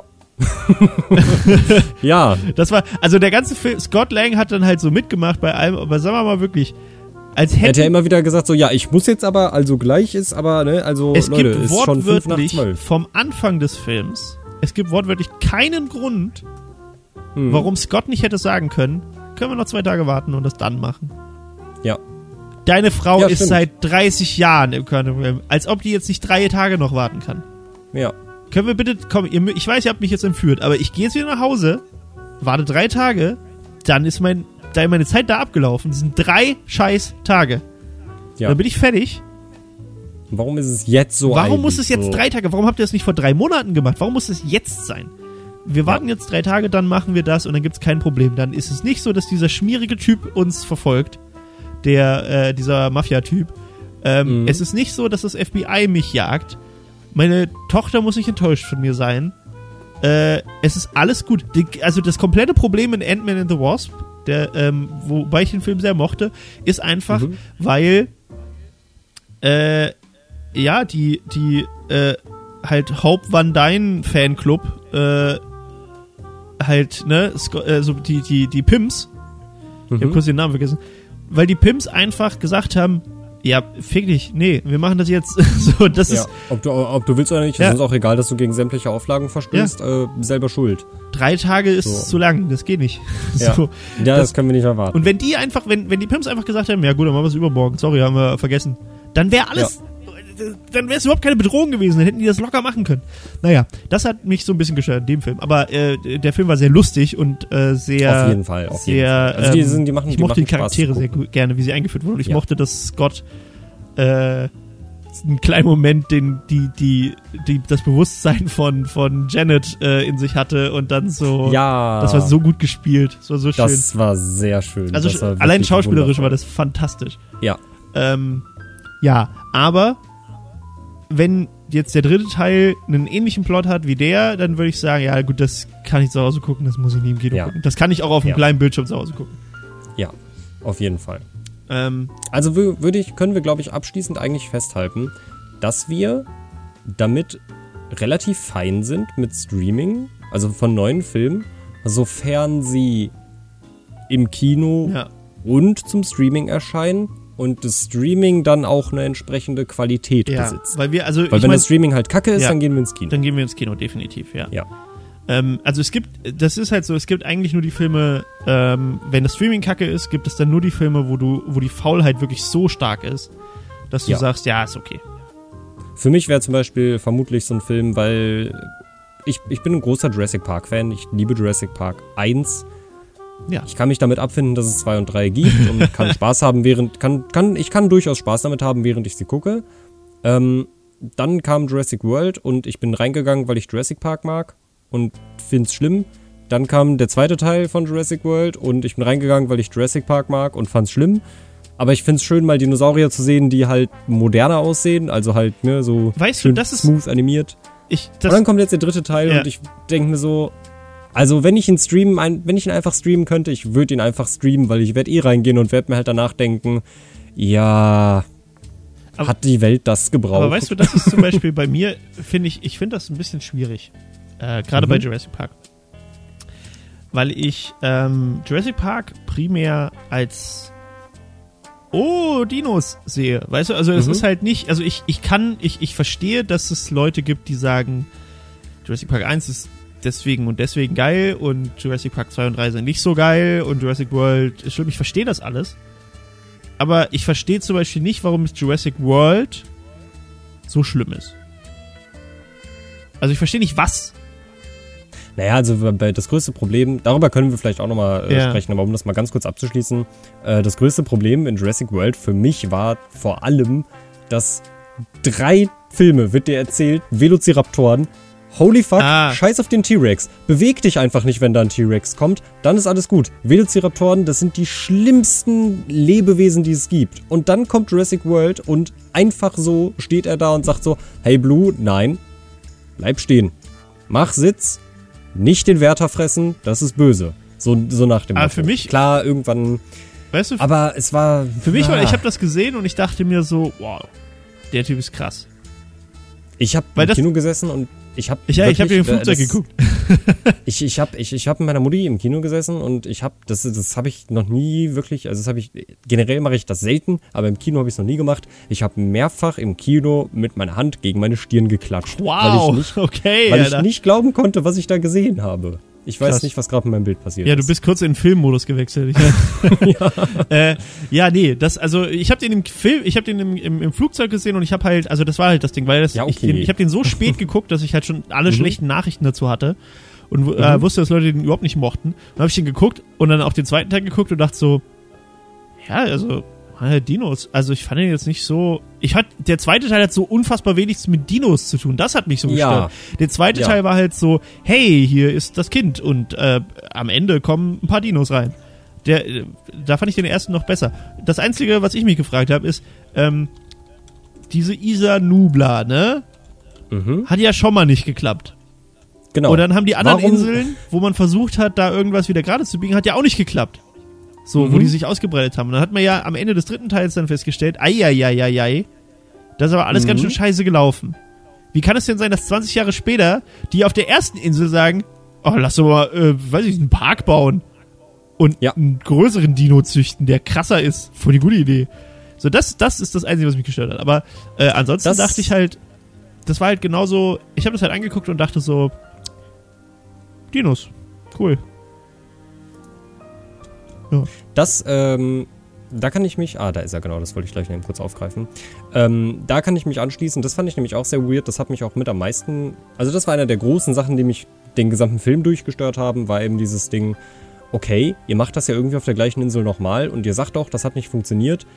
Ja.
Das war, also der ganze Film, Scott Lang hat dann halt so mitgemacht bei allem, aber sagen wir mal wirklich, als
er hat ja immer wieder gesagt, so, ja, ich muss jetzt aber, also gleich ist aber, ne, also,
es
Leute,
gibt
ist schon 5:12.
Vom Anfang des Films, es gibt wortwörtlich keinen Grund, warum Scott nicht hätte sagen können, können wir noch 2 Tage warten und das dann machen.
Ja.
Deine Frau ist seit 30 Jahren im Quantum Realm, als ob die jetzt nicht 3 Tage noch warten kann.
Ja.
Können wir bitte, komm, ich weiß, ihr habt mich jetzt entführt, aber ich gehe jetzt wieder nach Hause, warte 3 Tage, dann ist meine Zeit da abgelaufen. Das sind 3 scheiß Tage.
Ja.
Dann bin ich fertig.
Warum ist es jetzt so?
Warum muss es jetzt 3 Tage? Warum habt ihr das nicht vor 3 Monaten gemacht? Warum muss es jetzt sein? Wir warten jetzt 3 Tage, dann machen wir das und dann gibt's kein Problem. Dann ist es nicht so, dass dieser schmierige Typ uns verfolgt. Dieser Mafia-Typ. Es ist nicht so, dass das FBI mich jagt. Meine Tochter muss nicht enttäuscht von mir sein. Es ist alles gut. Also das komplette Problem in Ant-Man and the Wasp, wobei ich den Film sehr mochte, ist einfach, weil die halt Hope Van Dyne Fanclub halt, ne, so die Pimps, ich hab kurz den Namen vergessen, weil die Pimps einfach gesagt haben, ja, fick dich, nee, wir machen das jetzt. So, das ist.
Ob du willst oder nicht, ist uns auch egal, dass du gegen sämtliche Auflagen verstößt, selber schuld.
3 Tage ist zu lang, das geht nicht.
Ja, so, das können wir nicht erwarten.
Und wenn die Pimps einfach gesagt haben, ja gut, dann machen wir es übermorgen, sorry, haben wir vergessen, dann wäre alles, dann wäre es überhaupt keine Bedrohung gewesen, dann hätten die das locker machen können. Naja, das hat mich so ein bisschen gestört in dem Film. Aber der Film war sehr lustig und sehr...
Auf jeden Fall.
Also ich mochte die Charaktere sehr gerne, wie sie eingeführt wurden. Und ich mochte, dass Scott einen kleinen Moment das Bewusstsein von Janet in sich hatte und dann so...
Ja.
Das war so gut gespielt. Das war so schön.
Das war sehr schön.
Also allein schauspielerisch war das fantastisch.
Ja.
Ja, aber wenn jetzt der dritte Teil einen ähnlichen Plot hat wie der, dann würde ich sagen, ja gut, das kann ich zu Hause gucken, das muss ich nie im Kino gucken. Das kann ich auch auf einem kleinen Bildschirm zu Hause gucken.
Ja, auf jeden Fall. Also können wir, glaube ich, abschließend eigentlich festhalten, dass wir damit relativ fein sind mit Streaming, also von neuen Filmen, sofern sie im Kino und zum Streaming erscheinen und das Streaming dann auch eine entsprechende Qualität besitzt.
Weil
wenn das Streaming halt kacke ist, dann gehen wir ins Kino.
Dann gehen wir ins Kino, definitiv, ja. Also das ist halt so, es gibt eigentlich nur die Filme, wenn das Streaming kacke ist, gibt es dann nur die Filme, wo die Faulheit wirklich so stark ist, dass du sagst, ja, ist okay.
Für mich wäre zum Beispiel vermutlich so ein Film, weil ich bin ein großer Jurassic Park Fan, ich liebe Jurassic Park 1. Ja. Ich kann mich damit abfinden, dass es 2 und 3 gibt und kann Spaß haben, ich kann durchaus Spaß damit haben, während ich sie gucke. Dann kam Jurassic World und ich bin reingegangen, weil ich Jurassic Park mag und find's schlimm. Dann kam der zweite Teil von Jurassic World und ich bin reingegangen, weil ich Jurassic Park mag und fand's schlimm. Aber ich find's schön, mal Dinosaurier zu sehen, die halt moderner aussehen, also halt so smooth animiert. Und dann kommt jetzt der dritte Teil und ich denke mir so, also wenn ich ihn einfach streamen könnte, ich würde ihn einfach streamen, weil ich werde reingehen und werde mir halt danach denken, ja, hat die Welt das gebraucht?
Aber weißt du, das ist zum Beispiel bei mir, ich finde das ein bisschen schwierig. Gerade bei Jurassic Park. Weil ich Jurassic Park primär als Dinos sehe. Weißt du, also es ist halt nicht, also ich verstehe, dass es Leute gibt, die sagen, Jurassic Park 1 ist deswegen und deswegen geil und Jurassic Park 2 und 3 sind nicht so geil und Jurassic World ist schlimm. Ich verstehe das alles. Aber ich verstehe zum Beispiel nicht, warum Jurassic World so schlimm ist. Also ich verstehe nicht, was.
Naja, also das größte Problem, darüber können wir vielleicht auch nochmal sprechen, aber um das mal ganz kurz abzuschließen, das größte Problem in Jurassic World für mich war vor allem, dass 3 Filme, wird dir erzählt, Velociraptoren, holy fuck, scheiß auf den T-Rex, beweg dich einfach nicht, wenn da ein T-Rex kommt, dann ist alles gut. Velociraptoren, das sind die schlimmsten Lebewesen, die es gibt. Und dann kommt Jurassic World und einfach so steht er da und sagt so, hey Blue, nein, bleib stehen, mach Sitz, nicht den Wärter fressen, das ist böse. So nach dem Motto.
Für mich...
Klar, irgendwann...
Weißt du...
Aber es war...
Für mich war... Ich habe das gesehen und ich dachte mir so, wow, der Typ ist krass.
Ich habe im Kino gesessen und ich habe...
Ich habe im Flugzeug geguckt.
Ich hab mit meiner Mutti im Kino gesessen und ich habe... Das habe ich noch nie wirklich... Also das habe ich... Generell mache ich das selten, aber im Kino habe ich es noch nie gemacht. Ich habe mehrfach im Kino mit meiner Hand gegen meine Stirn geklatscht.
Wow,
weil ich nicht glauben konnte, was ich da gesehen habe. Ich weiß nicht, was gerade mit meinem Bild passiert ist.
Ja, du bist kurz in den Filmmodus gewechselt. Ich habe den im Film, ich habe den im Flugzeug gesehen und ich habe halt, also das war halt das Ding, weil ich habe den so spät geguckt, dass ich halt schon alle schlechten Nachrichten dazu hatte und wusste, dass Leute den überhaupt nicht mochten. Dann habe ich den geguckt und dann auch den zweiten Teil geguckt und dachte so, ja, also Dinos, also ich fand den jetzt nicht so, der zweite Teil hat so unfassbar wenig mit Dinos zu tun, das hat mich so gestört. Der zweite Teil war halt so, hey, hier ist das Kind und am Ende kommen ein paar Dinos rein. Da fand ich den ersten noch besser. Das Einzige, was ich mich gefragt habe, ist, diese Isla Nublar, ne? Hat ja schon mal nicht geklappt.
Genau.
Und dann haben die anderen Inseln, wo man versucht hat, da irgendwas wieder gerade zu biegen, hat ja auch nicht geklappt. So, wo die sich ausgebreitet haben. Und dann hat man ja am Ende des dritten Teils dann festgestellt, das ist aber alles ganz schön scheiße gelaufen. Wie kann es denn sein, dass 20 Jahre später die auf der ersten Insel sagen, lass doch mal, einen Park bauen und einen größeren Dino züchten, der krasser ist. Voll die gute Idee. So, das ist das Einzige, was mich gestört hat. Aber ansonsten dachte ich halt, das war halt genauso, ich habe das halt angeguckt und dachte so, Dinos, cool.
Ja. Das da kann ich mich, da ist er, genau, das wollte ich gleich noch eben kurz aufgreifen. Da kann ich mich anschließen, das fand ich nämlich auch sehr weird, das hat mich auch mit am meisten, also das war einer der großen Sachen, die mich den gesamten Film durchgestört haben, war eben dieses Ding, okay, ihr macht das ja irgendwie auf der gleichen Insel nochmal und ihr sagt auch, das hat nicht funktioniert.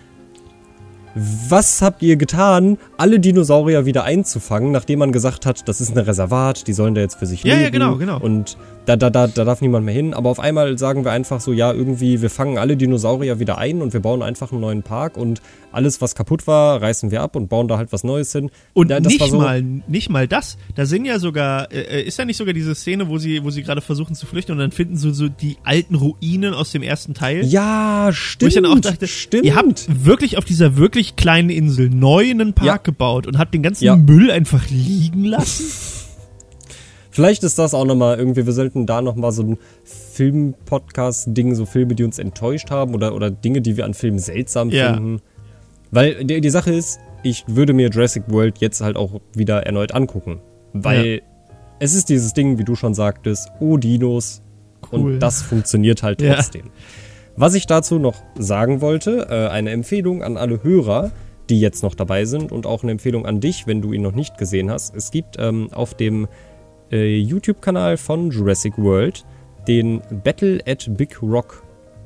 Was habt ihr getan, alle Dinosaurier wieder einzufangen, nachdem man gesagt hat, das ist ein Reservat, die sollen da jetzt für sich leben.
Ja, genau.
Und da darf niemand mehr hin. Aber auf einmal sagen wir einfach so, ja, irgendwie, wir fangen alle Dinosaurier wieder ein und wir bauen einfach einen neuen Park und alles, was kaputt war, reißen wir ab und bauen da halt was Neues hin.
Und nicht mal das. Da sind ja sogar, ist ja nicht sogar diese Szene, wo sie gerade versuchen zu flüchten und dann finden sie so die alten Ruinen aus dem ersten Teil.
Ja, stimmt.
Wo ich dann auch dachte, ihr habt wirklich auf dieser wirklich kleinen Insel neu einen Park gebaut und habt den ganzen Müll einfach liegen lassen.
Vielleicht ist das auch nochmal irgendwie, wir sollten da nochmal so ein Film-Podcast-Ding, so Filme, die uns enttäuscht haben oder Dinge, die wir an Filmen seltsam finden. Weil die Sache ist, ich würde mir Jurassic World jetzt halt auch wieder erneut angucken. Weil es ist dieses Ding, wie du schon sagtest, Dinos. Cool. Und das funktioniert halt trotzdem. Ja. Was ich dazu noch sagen wollte, eine Empfehlung an alle Hörer, die jetzt noch dabei sind und auch eine Empfehlung an dich, wenn du ihn noch nicht gesehen hast. Es gibt auf dem YouTube-Kanal von Jurassic World den Battle at Big Rock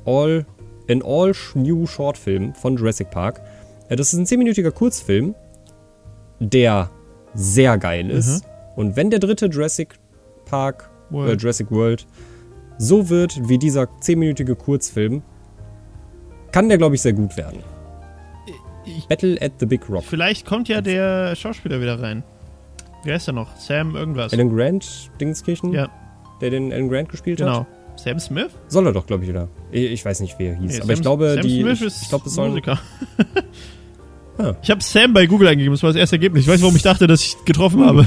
All-New Short-Film von Jurassic Park. Das ist ein 10-minütiger Kurzfilm, der sehr geil ist. Und wenn der dritte Jurassic World so wird wie dieser 10-minütige Kurzfilm, kann der, glaube ich, sehr gut werden. Battle at the Big Rock.
Vielleicht kommt ja der Schauspieler wieder rein. Wer ist er noch? Sam irgendwas.
Alan Grant, Dingskirchen?
Ja.
Der den Alan Grant gespielt hat?
Genau. Sam Smith?
Soll er doch, glaube ich, wieder. Ich weiß nicht, wer er hieß.
Nee,
aber ich glaube,
Sam Smith ist
ich glaube, es soll
Musiker. Ich habe Sam bei Google eingegeben, das war das erste Ergebnis. Ich weiß, warum ich dachte, dass ich getroffen habe.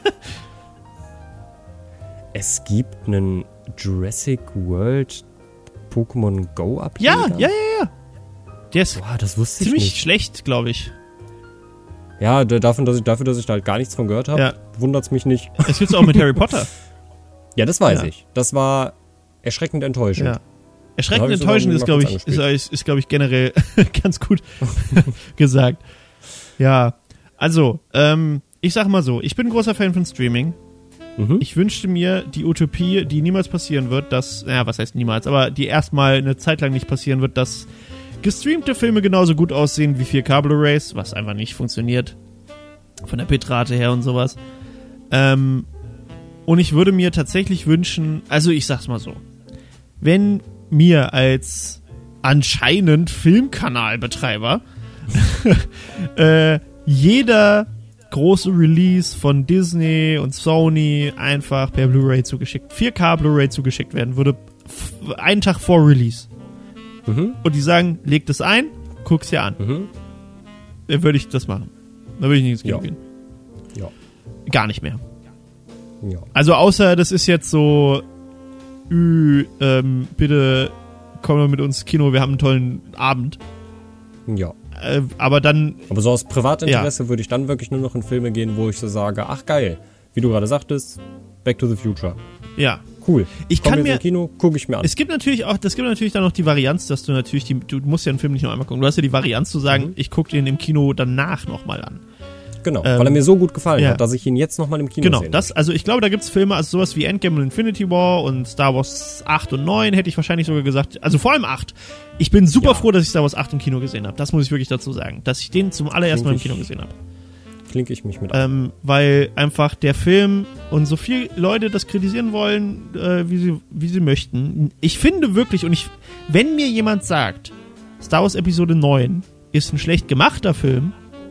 Es gibt einen Jurassic World Pokémon Go Ableger?
Ja. Der ist
das wusste ich
ziemlich
nicht.
schlecht, glaube ich.
Ja, dafür, dass ich da halt gar nichts von gehört habe, wundert's mich nicht.
Es gibt's auch mit Harry Potter.
Ja, das weiß ich. Das war erschreckend enttäuschend.
Ja. Erschreckend enttäuschend ist, glaube ich, generell ganz gut gesagt. Ja, also, ich sag mal so, ich bin ein großer Fan von Streaming. Ich wünschte mir die Utopie, die niemals passieren wird, was heißt niemals, aber die erstmal eine Zeit lang nicht passieren wird, dass gestreamte Filme genauso gut aussehen wie 4K Blu-rays, was einfach nicht funktioniert. Von der Bitrate her und sowas. Und ich würde mir tatsächlich wünschen, also ich sag's mal so, wenn mir als anscheinend Filmkanalbetreiber jeder große Release von Disney und Sony einfach per Blu-ray zugeschickt, 4K Blu-ray zugeschickt werden würde, einen Tag vor Release. Und die sagen, leg das ein, guck's dir an. Dann würde ich das machen. Da würde ich nichts gegen gehen.
Ja.
Gar nicht mehr.
Ja.
Also außer das ist jetzt so, bitte komm mal mit uns ins Kino, wir haben einen tollen Abend.
Ja.
Aber
so aus Privatinteresse würde ich dann wirklich nur noch in Filme gehen, wo ich so sage, ach geil, wie du gerade sagtest, Back to the Future.
Ja.
Cool.
Komm
jetzt im Kino, gucke ich mir an.
Es gibt natürlich dann noch die Varianz, dass du natürlich, du musst ja einen Film nicht nur einmal gucken, du hast ja die Varianz zu sagen, ich gucke den im Kino danach nochmal an.
Genau, weil er mir so gut gefallen hat, dass ich ihn jetzt nochmal im Kino sehen
möchte. Also ich glaube, da gibt's Filme, also sowas wie Endgame und Infinity War und Star Wars 8 und 9, hätte ich wahrscheinlich sogar gesagt, also vor allem 8. Ich bin super froh, dass ich Star Wars 8 im Kino gesehen habe. Das muss ich wirklich dazu sagen, dass ich den zum allerersten Mal im Kino gesehen habe.
Klinke ich mich mit an.
Weil einfach der Film und so viele Leute das kritisieren wollen, wie sie möchten. Ich finde wirklich, wenn mir jemand sagt, Star Wars Episode 9 ist ein schlecht gemachter Film,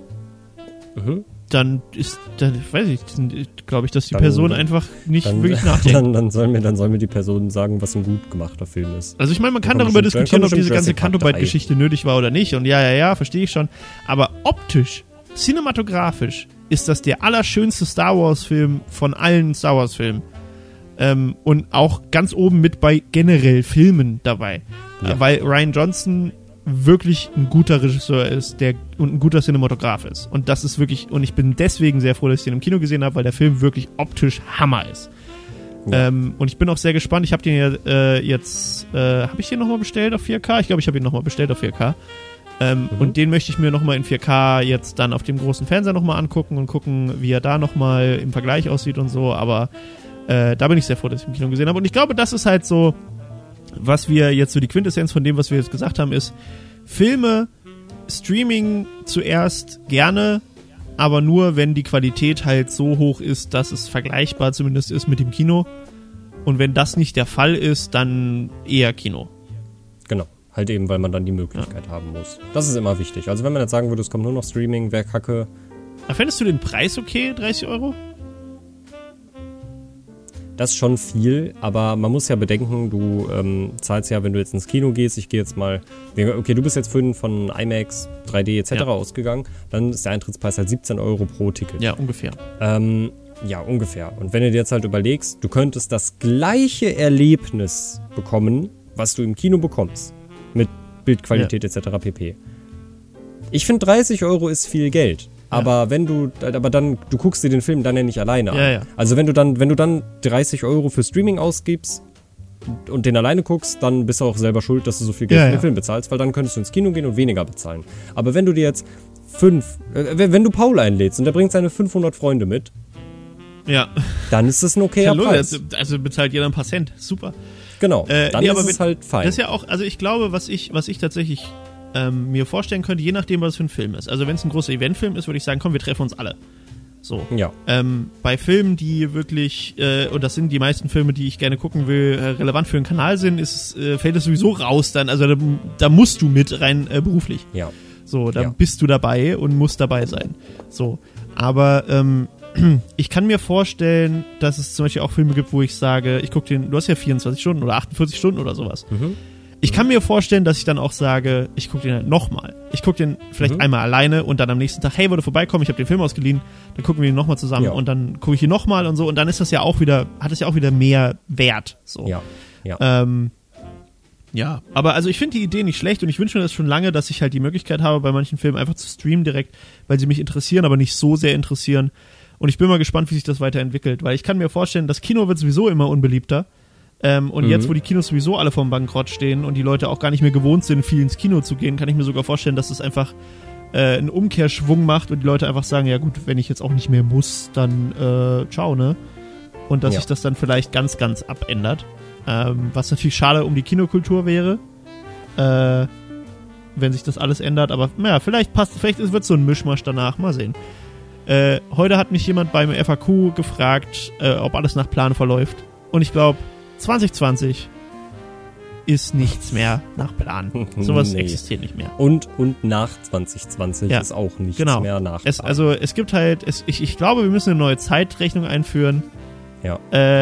dann weiß ich, glaube ich, dass die Person einfach nicht wirklich nachdenkt.
Dann soll mir die Person sagen, was ein gut gemachter Film ist.
Also ich meine, man kann darüber diskutieren, ob diese ganze Canto-Bite-Geschichte nötig war oder nicht. Und ja, verstehe ich schon. Aber optisch, cinematografisch ist das der allerschönste Star Wars-Film von allen Star Wars-Filmen. Und auch ganz oben mit bei generell Filmen dabei. Ja. Weil Rian Johnson wirklich ein guter Regisseur ist und ein guter Cinematograf ist. Und das ist wirklich, und ich bin deswegen sehr froh, dass ich den im Kino gesehen habe, weil der Film wirklich optisch Hammer ist. Ja. Und ich bin auch sehr gespannt. Ich habe den ja jetzt, habe ich den nochmal bestellt auf 4K? Ich glaube, ich habe ihn nochmal bestellt auf 4K. Und den möchte ich mir nochmal in 4K jetzt dann auf dem großen Fernseher nochmal angucken und gucken, wie er da nochmal im Vergleich aussieht und so. Aber da bin ich sehr froh, dass ich im Kino gesehen habe. Und ich glaube, das ist halt so, was wir jetzt so die Quintessenz von dem, was wir jetzt gesagt haben, ist Filme, Streaming zuerst gerne, aber nur, wenn die Qualität halt so hoch ist, dass es vergleichbar zumindest ist mit dem Kino. Und wenn das nicht der Fall ist, dann eher Kino.
Genau. Halt eben, weil man dann die Möglichkeit haben muss. Das ist immer wichtig. Also wenn man jetzt sagen würde, es kommt nur noch Streaming, wäre kacke.
Aber fändest du den Preis okay, 30 €?
Das ist schon viel, aber man muss ja bedenken, du zahlst ja, wenn du jetzt ins Kino gehst, ich gehe jetzt mal, okay, du bist jetzt vorhin von IMAX, 3D etc. ausgegangen, dann ist der Eintrittspreis halt 17 € pro Ticket.
Ja, ungefähr.
Ja, ungefähr. Und wenn du dir jetzt halt überlegst, du könntest das gleiche Erlebnis bekommen, was du im Kino bekommst, mit Bildqualität etc. pp. Ich finde 30 € ist viel Geld. Aber wenn du, du guckst dir den Film dann ja nicht alleine an.
Ja.
Also wenn du dann 30 € für Streaming ausgibst und den alleine guckst, dann bist du auch selber schuld, dass du so viel Geld für den Film bezahlst, weil dann könntest du ins Kino gehen und weniger bezahlen. Aber wenn du dir jetzt wenn du Paul einlädst und der bringt seine 500 Freunde mit, dann ist das ein okayer Preis.
Also bezahlt jeder ein paar Cent. Super.
Genau, dann ist es halt fein.
Das ist ja auch, also ich glaube, was ich tatsächlich mir vorstellen könnte, je nachdem, was es für ein Film ist. Also wenn es ein großer Eventfilm ist, würde ich sagen, komm, wir treffen uns alle. So.
Ja.
Bei Filmen, die wirklich, und das sind die meisten Filme, die ich gerne gucken will, relevant für den Kanal sind, fällt es sowieso raus dann. Also da musst du mit rein beruflich.
Ja.
So, da bist du dabei und musst dabei sein. So. Aber ich kann mir vorstellen, dass es zum Beispiel auch Filme gibt, wo ich sage, ich gucke du hast ja 24 Stunden oder 48 Stunden oder sowas. Ich kann mir vorstellen, dass ich dann auch sage, ich gucke den halt nochmal. Ich gucke den vielleicht einmal alleine und dann am nächsten Tag, hey, wollte vorbeikommen, ich habe den Film ausgeliehen, dann gucken wir ihn nochmal zusammen und dann gucke ich ihn nochmal und so und dann ist das ja auch wieder, hat es ja auch wieder mehr Wert. So. Ja, aber also ich finde die Idee nicht schlecht und ich wünsche mir das schon lange, dass ich halt die Möglichkeit habe, bei manchen Filmen einfach zu streamen direkt, weil sie mich interessieren, aber nicht so sehr interessieren. Und ich bin mal gespannt, wie sich das weiterentwickelt, weil ich kann mir vorstellen, das Kino wird sowieso immer unbeliebter. Und jetzt, wo die Kinos sowieso alle vorm Bankrott stehen und die Leute auch gar nicht mehr gewohnt sind, viel ins Kino zu gehen, kann ich mir sogar vorstellen, dass es einfach einen Umkehrschwung macht und die Leute einfach sagen, ja gut, wenn ich jetzt auch nicht mehr muss, dann ciao, ne? Und dass sich das dann vielleicht ganz, ganz abändert. Was natürlich schade um die Kinokultur wäre, wenn sich das alles ändert, aber naja, vielleicht wird so ein Mischmasch danach, mal sehen. Heute hat mich jemand beim FAQ gefragt, ob alles nach Plan verläuft. Und ich glaube, 2020 ist nichts mehr nach Plan. Sowas existiert nicht mehr.
Und nach 2020 ist auch nichts mehr nach Plan.
Es gibt halt, ich glaube, wir müssen eine neue Zeitrechnung einführen.
Ja.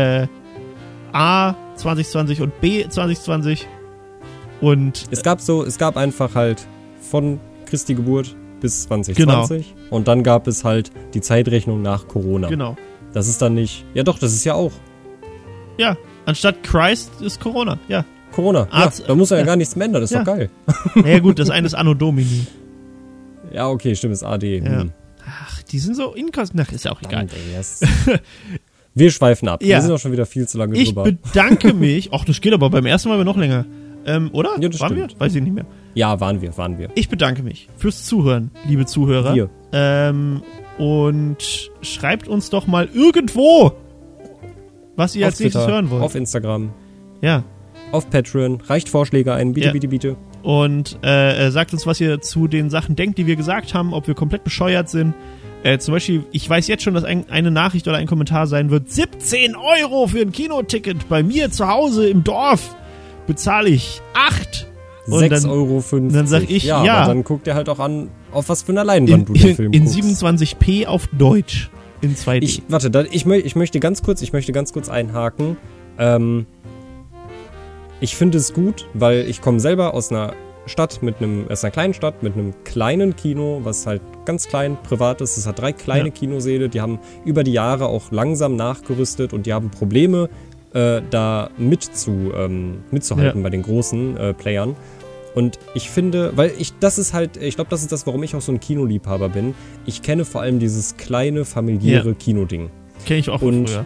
A 2020 und B 2020. Und
es gab einfach halt von Christi Geburt bis 2020 und dann gab es halt die Zeitrechnung nach Corona.
Genau.
Das ist dann nicht, ja doch, das ist ja auch.
Ja, anstatt Christ ist Corona, ja.
Corona, da muss ja gar nichts mehr ändern, das ist doch geil.
Naja gut, das eine ist Anno Domini.
Ja, okay, stimmt, ist AD.
Ja. Ach, die sind so inkonstant, ist ja auch egal.
Wir schweifen ab, wir sind auch schon wieder viel zu lange drüber.
Ich bedanke mich, das geht aber beim ersten Mal noch länger. Oder?
Ja, das
waren
stimmt.
wir? Weiß ich nicht mehr.
Ja, waren wir.
Ich bedanke mich fürs Zuhören, liebe Zuhörer.
Wir.
Und schreibt uns doch mal irgendwo, was ihr als nächstes hören wollt.
Auf Instagram.
Ja.
Auf Patreon. Reicht Vorschläge ein. Bitte.
Und sagt uns, was ihr zu den Sachen denkt, die wir gesagt haben, ob wir komplett bescheuert sind. Zum Beispiel, ich weiß jetzt schon, dass eine Nachricht oder ein Kommentar sein wird, 17 € für ein Kinoticket bei mir zu Hause im Dorf. Bezahle ich 8.
6,50 €.
Dann sag ich, ja.
Aber dann guckt er halt auch an, auf was für einer Leinwand du den Film guckst.
In 27p auf Deutsch. In 2D.
Ich möchte ganz kurz einhaken. Ich finde es gut, weil ich komme selber aus einer kleinen Stadt mit einem kleinen Kino, was halt ganz klein, privat ist. Es hat 3 kleine Kinosäle, die haben über die Jahre auch langsam nachgerüstet und die haben Probleme, da mitzuhalten bei den großen Playern. Und ich finde, ich glaube, das ist das, warum ich auch so ein Kinoliebhaber bin. Ich kenne vor allem dieses kleine, familiäre Kinoding.
Kenne ich auch von früher.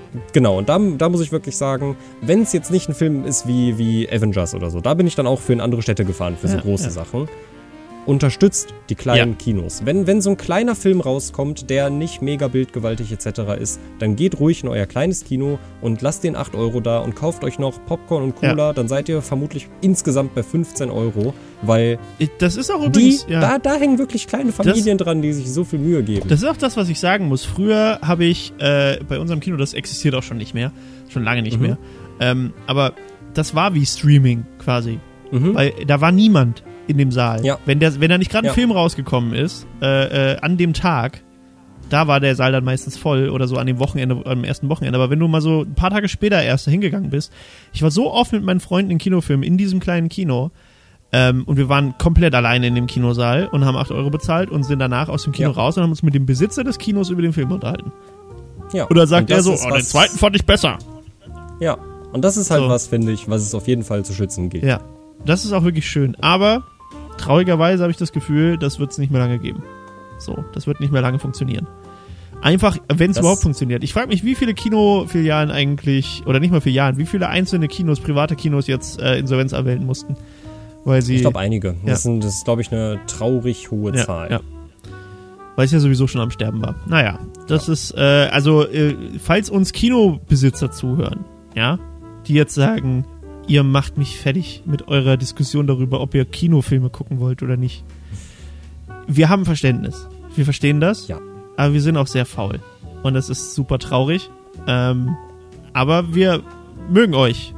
Genau, und da muss ich wirklich sagen, wenn es jetzt nicht ein Film ist wie Avengers oder so, da bin ich dann auch für in andere Städte gefahren, für so große Sachen. Unterstützt die kleinen Kinos. Wenn so ein kleiner Film rauskommt, der nicht mega bildgewaltig etc. ist, dann geht ruhig in euer kleines Kino und lasst den 8 € da und kauft euch noch Popcorn und Cola, dann seid ihr vermutlich insgesamt bei 15 €, weil
das ist auch übrigens,
da hängen wirklich kleine Familien dran, die sich so viel Mühe geben.
Das ist auch das, was ich sagen muss. Früher habe ich bei unserem Kino, das existiert auch schon nicht mehr, schon lange nicht mehr, aber das war wie Streaming quasi, weil da war niemand in dem Saal. Ja. Wenn da nicht gerade ein Film rausgekommen ist, an dem Tag, da war der Saal dann meistens voll oder so an dem Wochenende, am ersten Wochenende. Aber wenn du mal so ein paar Tage später erst hingegangen bist, ich war so oft mit meinen Freunden in Kinofilmen in diesem kleinen Kino und wir waren komplett alleine in dem Kinosaal und haben 8 € bezahlt und sind danach aus dem Kino raus und haben uns mit dem Besitzer des Kinos über den Film unterhalten. Ja. Oder sagt er so, den zweiten fand ich besser.
Ja, und das ist halt was, finde ich, was es auf jeden Fall zu schützen gilt.
Ja, das ist auch wirklich schön. Aber traurigerweise habe ich das Gefühl, das wird es nicht mehr lange geben. So, das wird nicht mehr lange funktionieren. Einfach, wenn es überhaupt funktioniert. Ich frage mich, wie viele Kinofilialen eigentlich, oder nicht mal Filialen, wie viele einzelne Kinos, private Kinos jetzt Insolvenz anmelden mussten. Weil sie,
ich glaube einige. Ja. Das ist, glaube ich, eine traurig hohe Zahl. Ja.
Weil es ja sowieso schon am Sterben war. Naja, das ist, falls uns Kinobesitzer zuhören, die jetzt sagen, ihr macht mich fertig mit eurer Diskussion darüber, ob ihr Kinofilme gucken wollt oder nicht. Wir haben Verständnis. Wir verstehen das. Ja. Aber wir sind auch sehr faul. Und das ist super traurig. Aber wir mögen euch.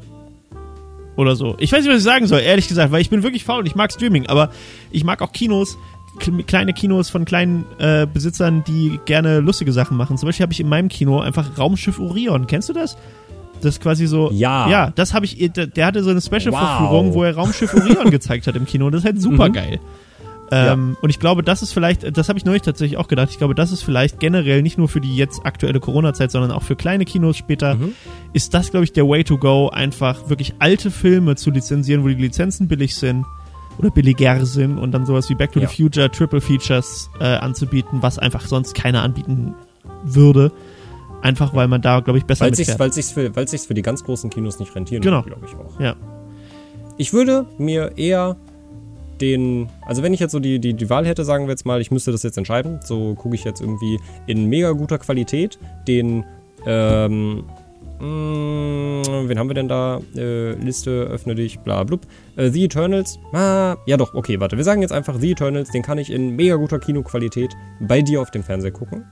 Oder so. Ich weiß nicht, was ich sagen soll, ehrlich gesagt, weil ich bin wirklich faul. Ich mag Streaming, aber ich mag auch Kinos, kleine Kinos von kleinen Besitzern, die gerne lustige Sachen machen. Zum Beispiel habe ich in meinem Kino einfach Raumschiff Orion. Kennst du das? Das ist quasi so, ja, das habe ich, der hatte so eine Special-Vorführung, wo er Raumschiff Orion gezeigt hat im Kino und das ist halt super geil. Und ich glaube, das ist vielleicht, das habe ich neulich tatsächlich auch gedacht, ich glaube, das ist vielleicht generell nicht nur für die jetzt aktuelle Corona-Zeit, sondern auch für kleine Kinos später, ist das, glaube ich, der Way to go, einfach wirklich alte Filme zu lizenzieren, wo die Lizenzen billig sind oder billiger sind und dann sowas wie Back to the Future, Triple Features anzubieten, was einfach sonst keiner anbieten würde. Einfach, weil man da, glaube ich, besser mitfährt.
Weil es sich für die ganz großen Kinos nicht rentieren
würde,
glaube ich auch.
Ja.
Ich würde mir eher also wenn ich jetzt so die Wahl hätte, sagen wir jetzt mal, ich müsste das jetzt entscheiden, so gucke ich jetzt irgendwie in mega guter Qualität wen haben wir denn da? Liste, öffne dich, bla blub. The Eternals, ja doch, okay, warte, wir sagen jetzt einfach The Eternals, den kann ich in mega guter Kinoqualität bei dir auf dem Fernseher gucken.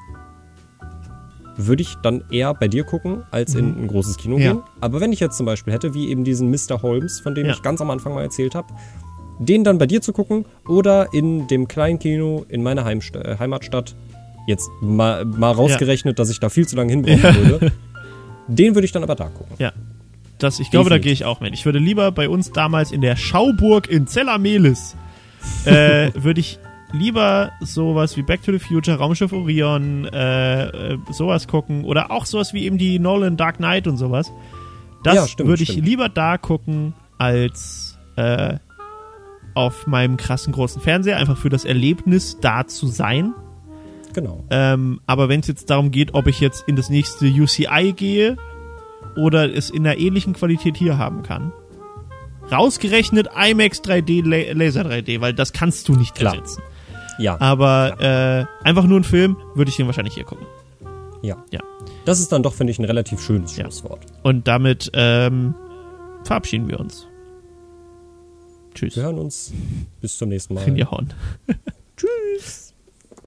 Würde ich dann eher bei dir gucken, als in ein großes Kino gehen. Aber wenn ich jetzt zum Beispiel hätte, wie eben diesen Mr. Holmes, von dem ich ganz am Anfang mal erzählt habe, den dann bei dir zu gucken oder in dem kleinen Kino in meiner Heimatstadt, jetzt mal rausgerechnet, dass ich da viel zu lange hinbrauchen würde, den würde ich dann aber da gucken.
Ja, ich glaube, da gehe ich auch mit. Ich würde lieber bei uns damals in der Schauburg in Zellamelis, würde ich lieber sowas wie Back to the Future, Raumschiff Orion, sowas gucken oder auch sowas wie eben die Nolan Dark Knight und sowas. Das würde ich lieber da gucken als auf meinem krassen großen Fernseher, einfach für das Erlebnis da zu sein.
Genau.
Aber wenn es jetzt darum geht, ob ich jetzt in das nächste UCI gehe oder es in einer ähnlichen Qualität hier haben kann, rausgerechnet IMAX 3D, Laser 3D, weil das kannst du nicht ersetzen.
Ja.
Aber einfach nur ein Film, würde ich den wahrscheinlich hier gucken.
Ja. Das ist dann doch, finde ich, ein relativ schönes Schlusswort.
Und damit verabschieden wir uns. Tschüss.
Wir hören uns. Bis zum nächsten Mal.
Rinjahauen.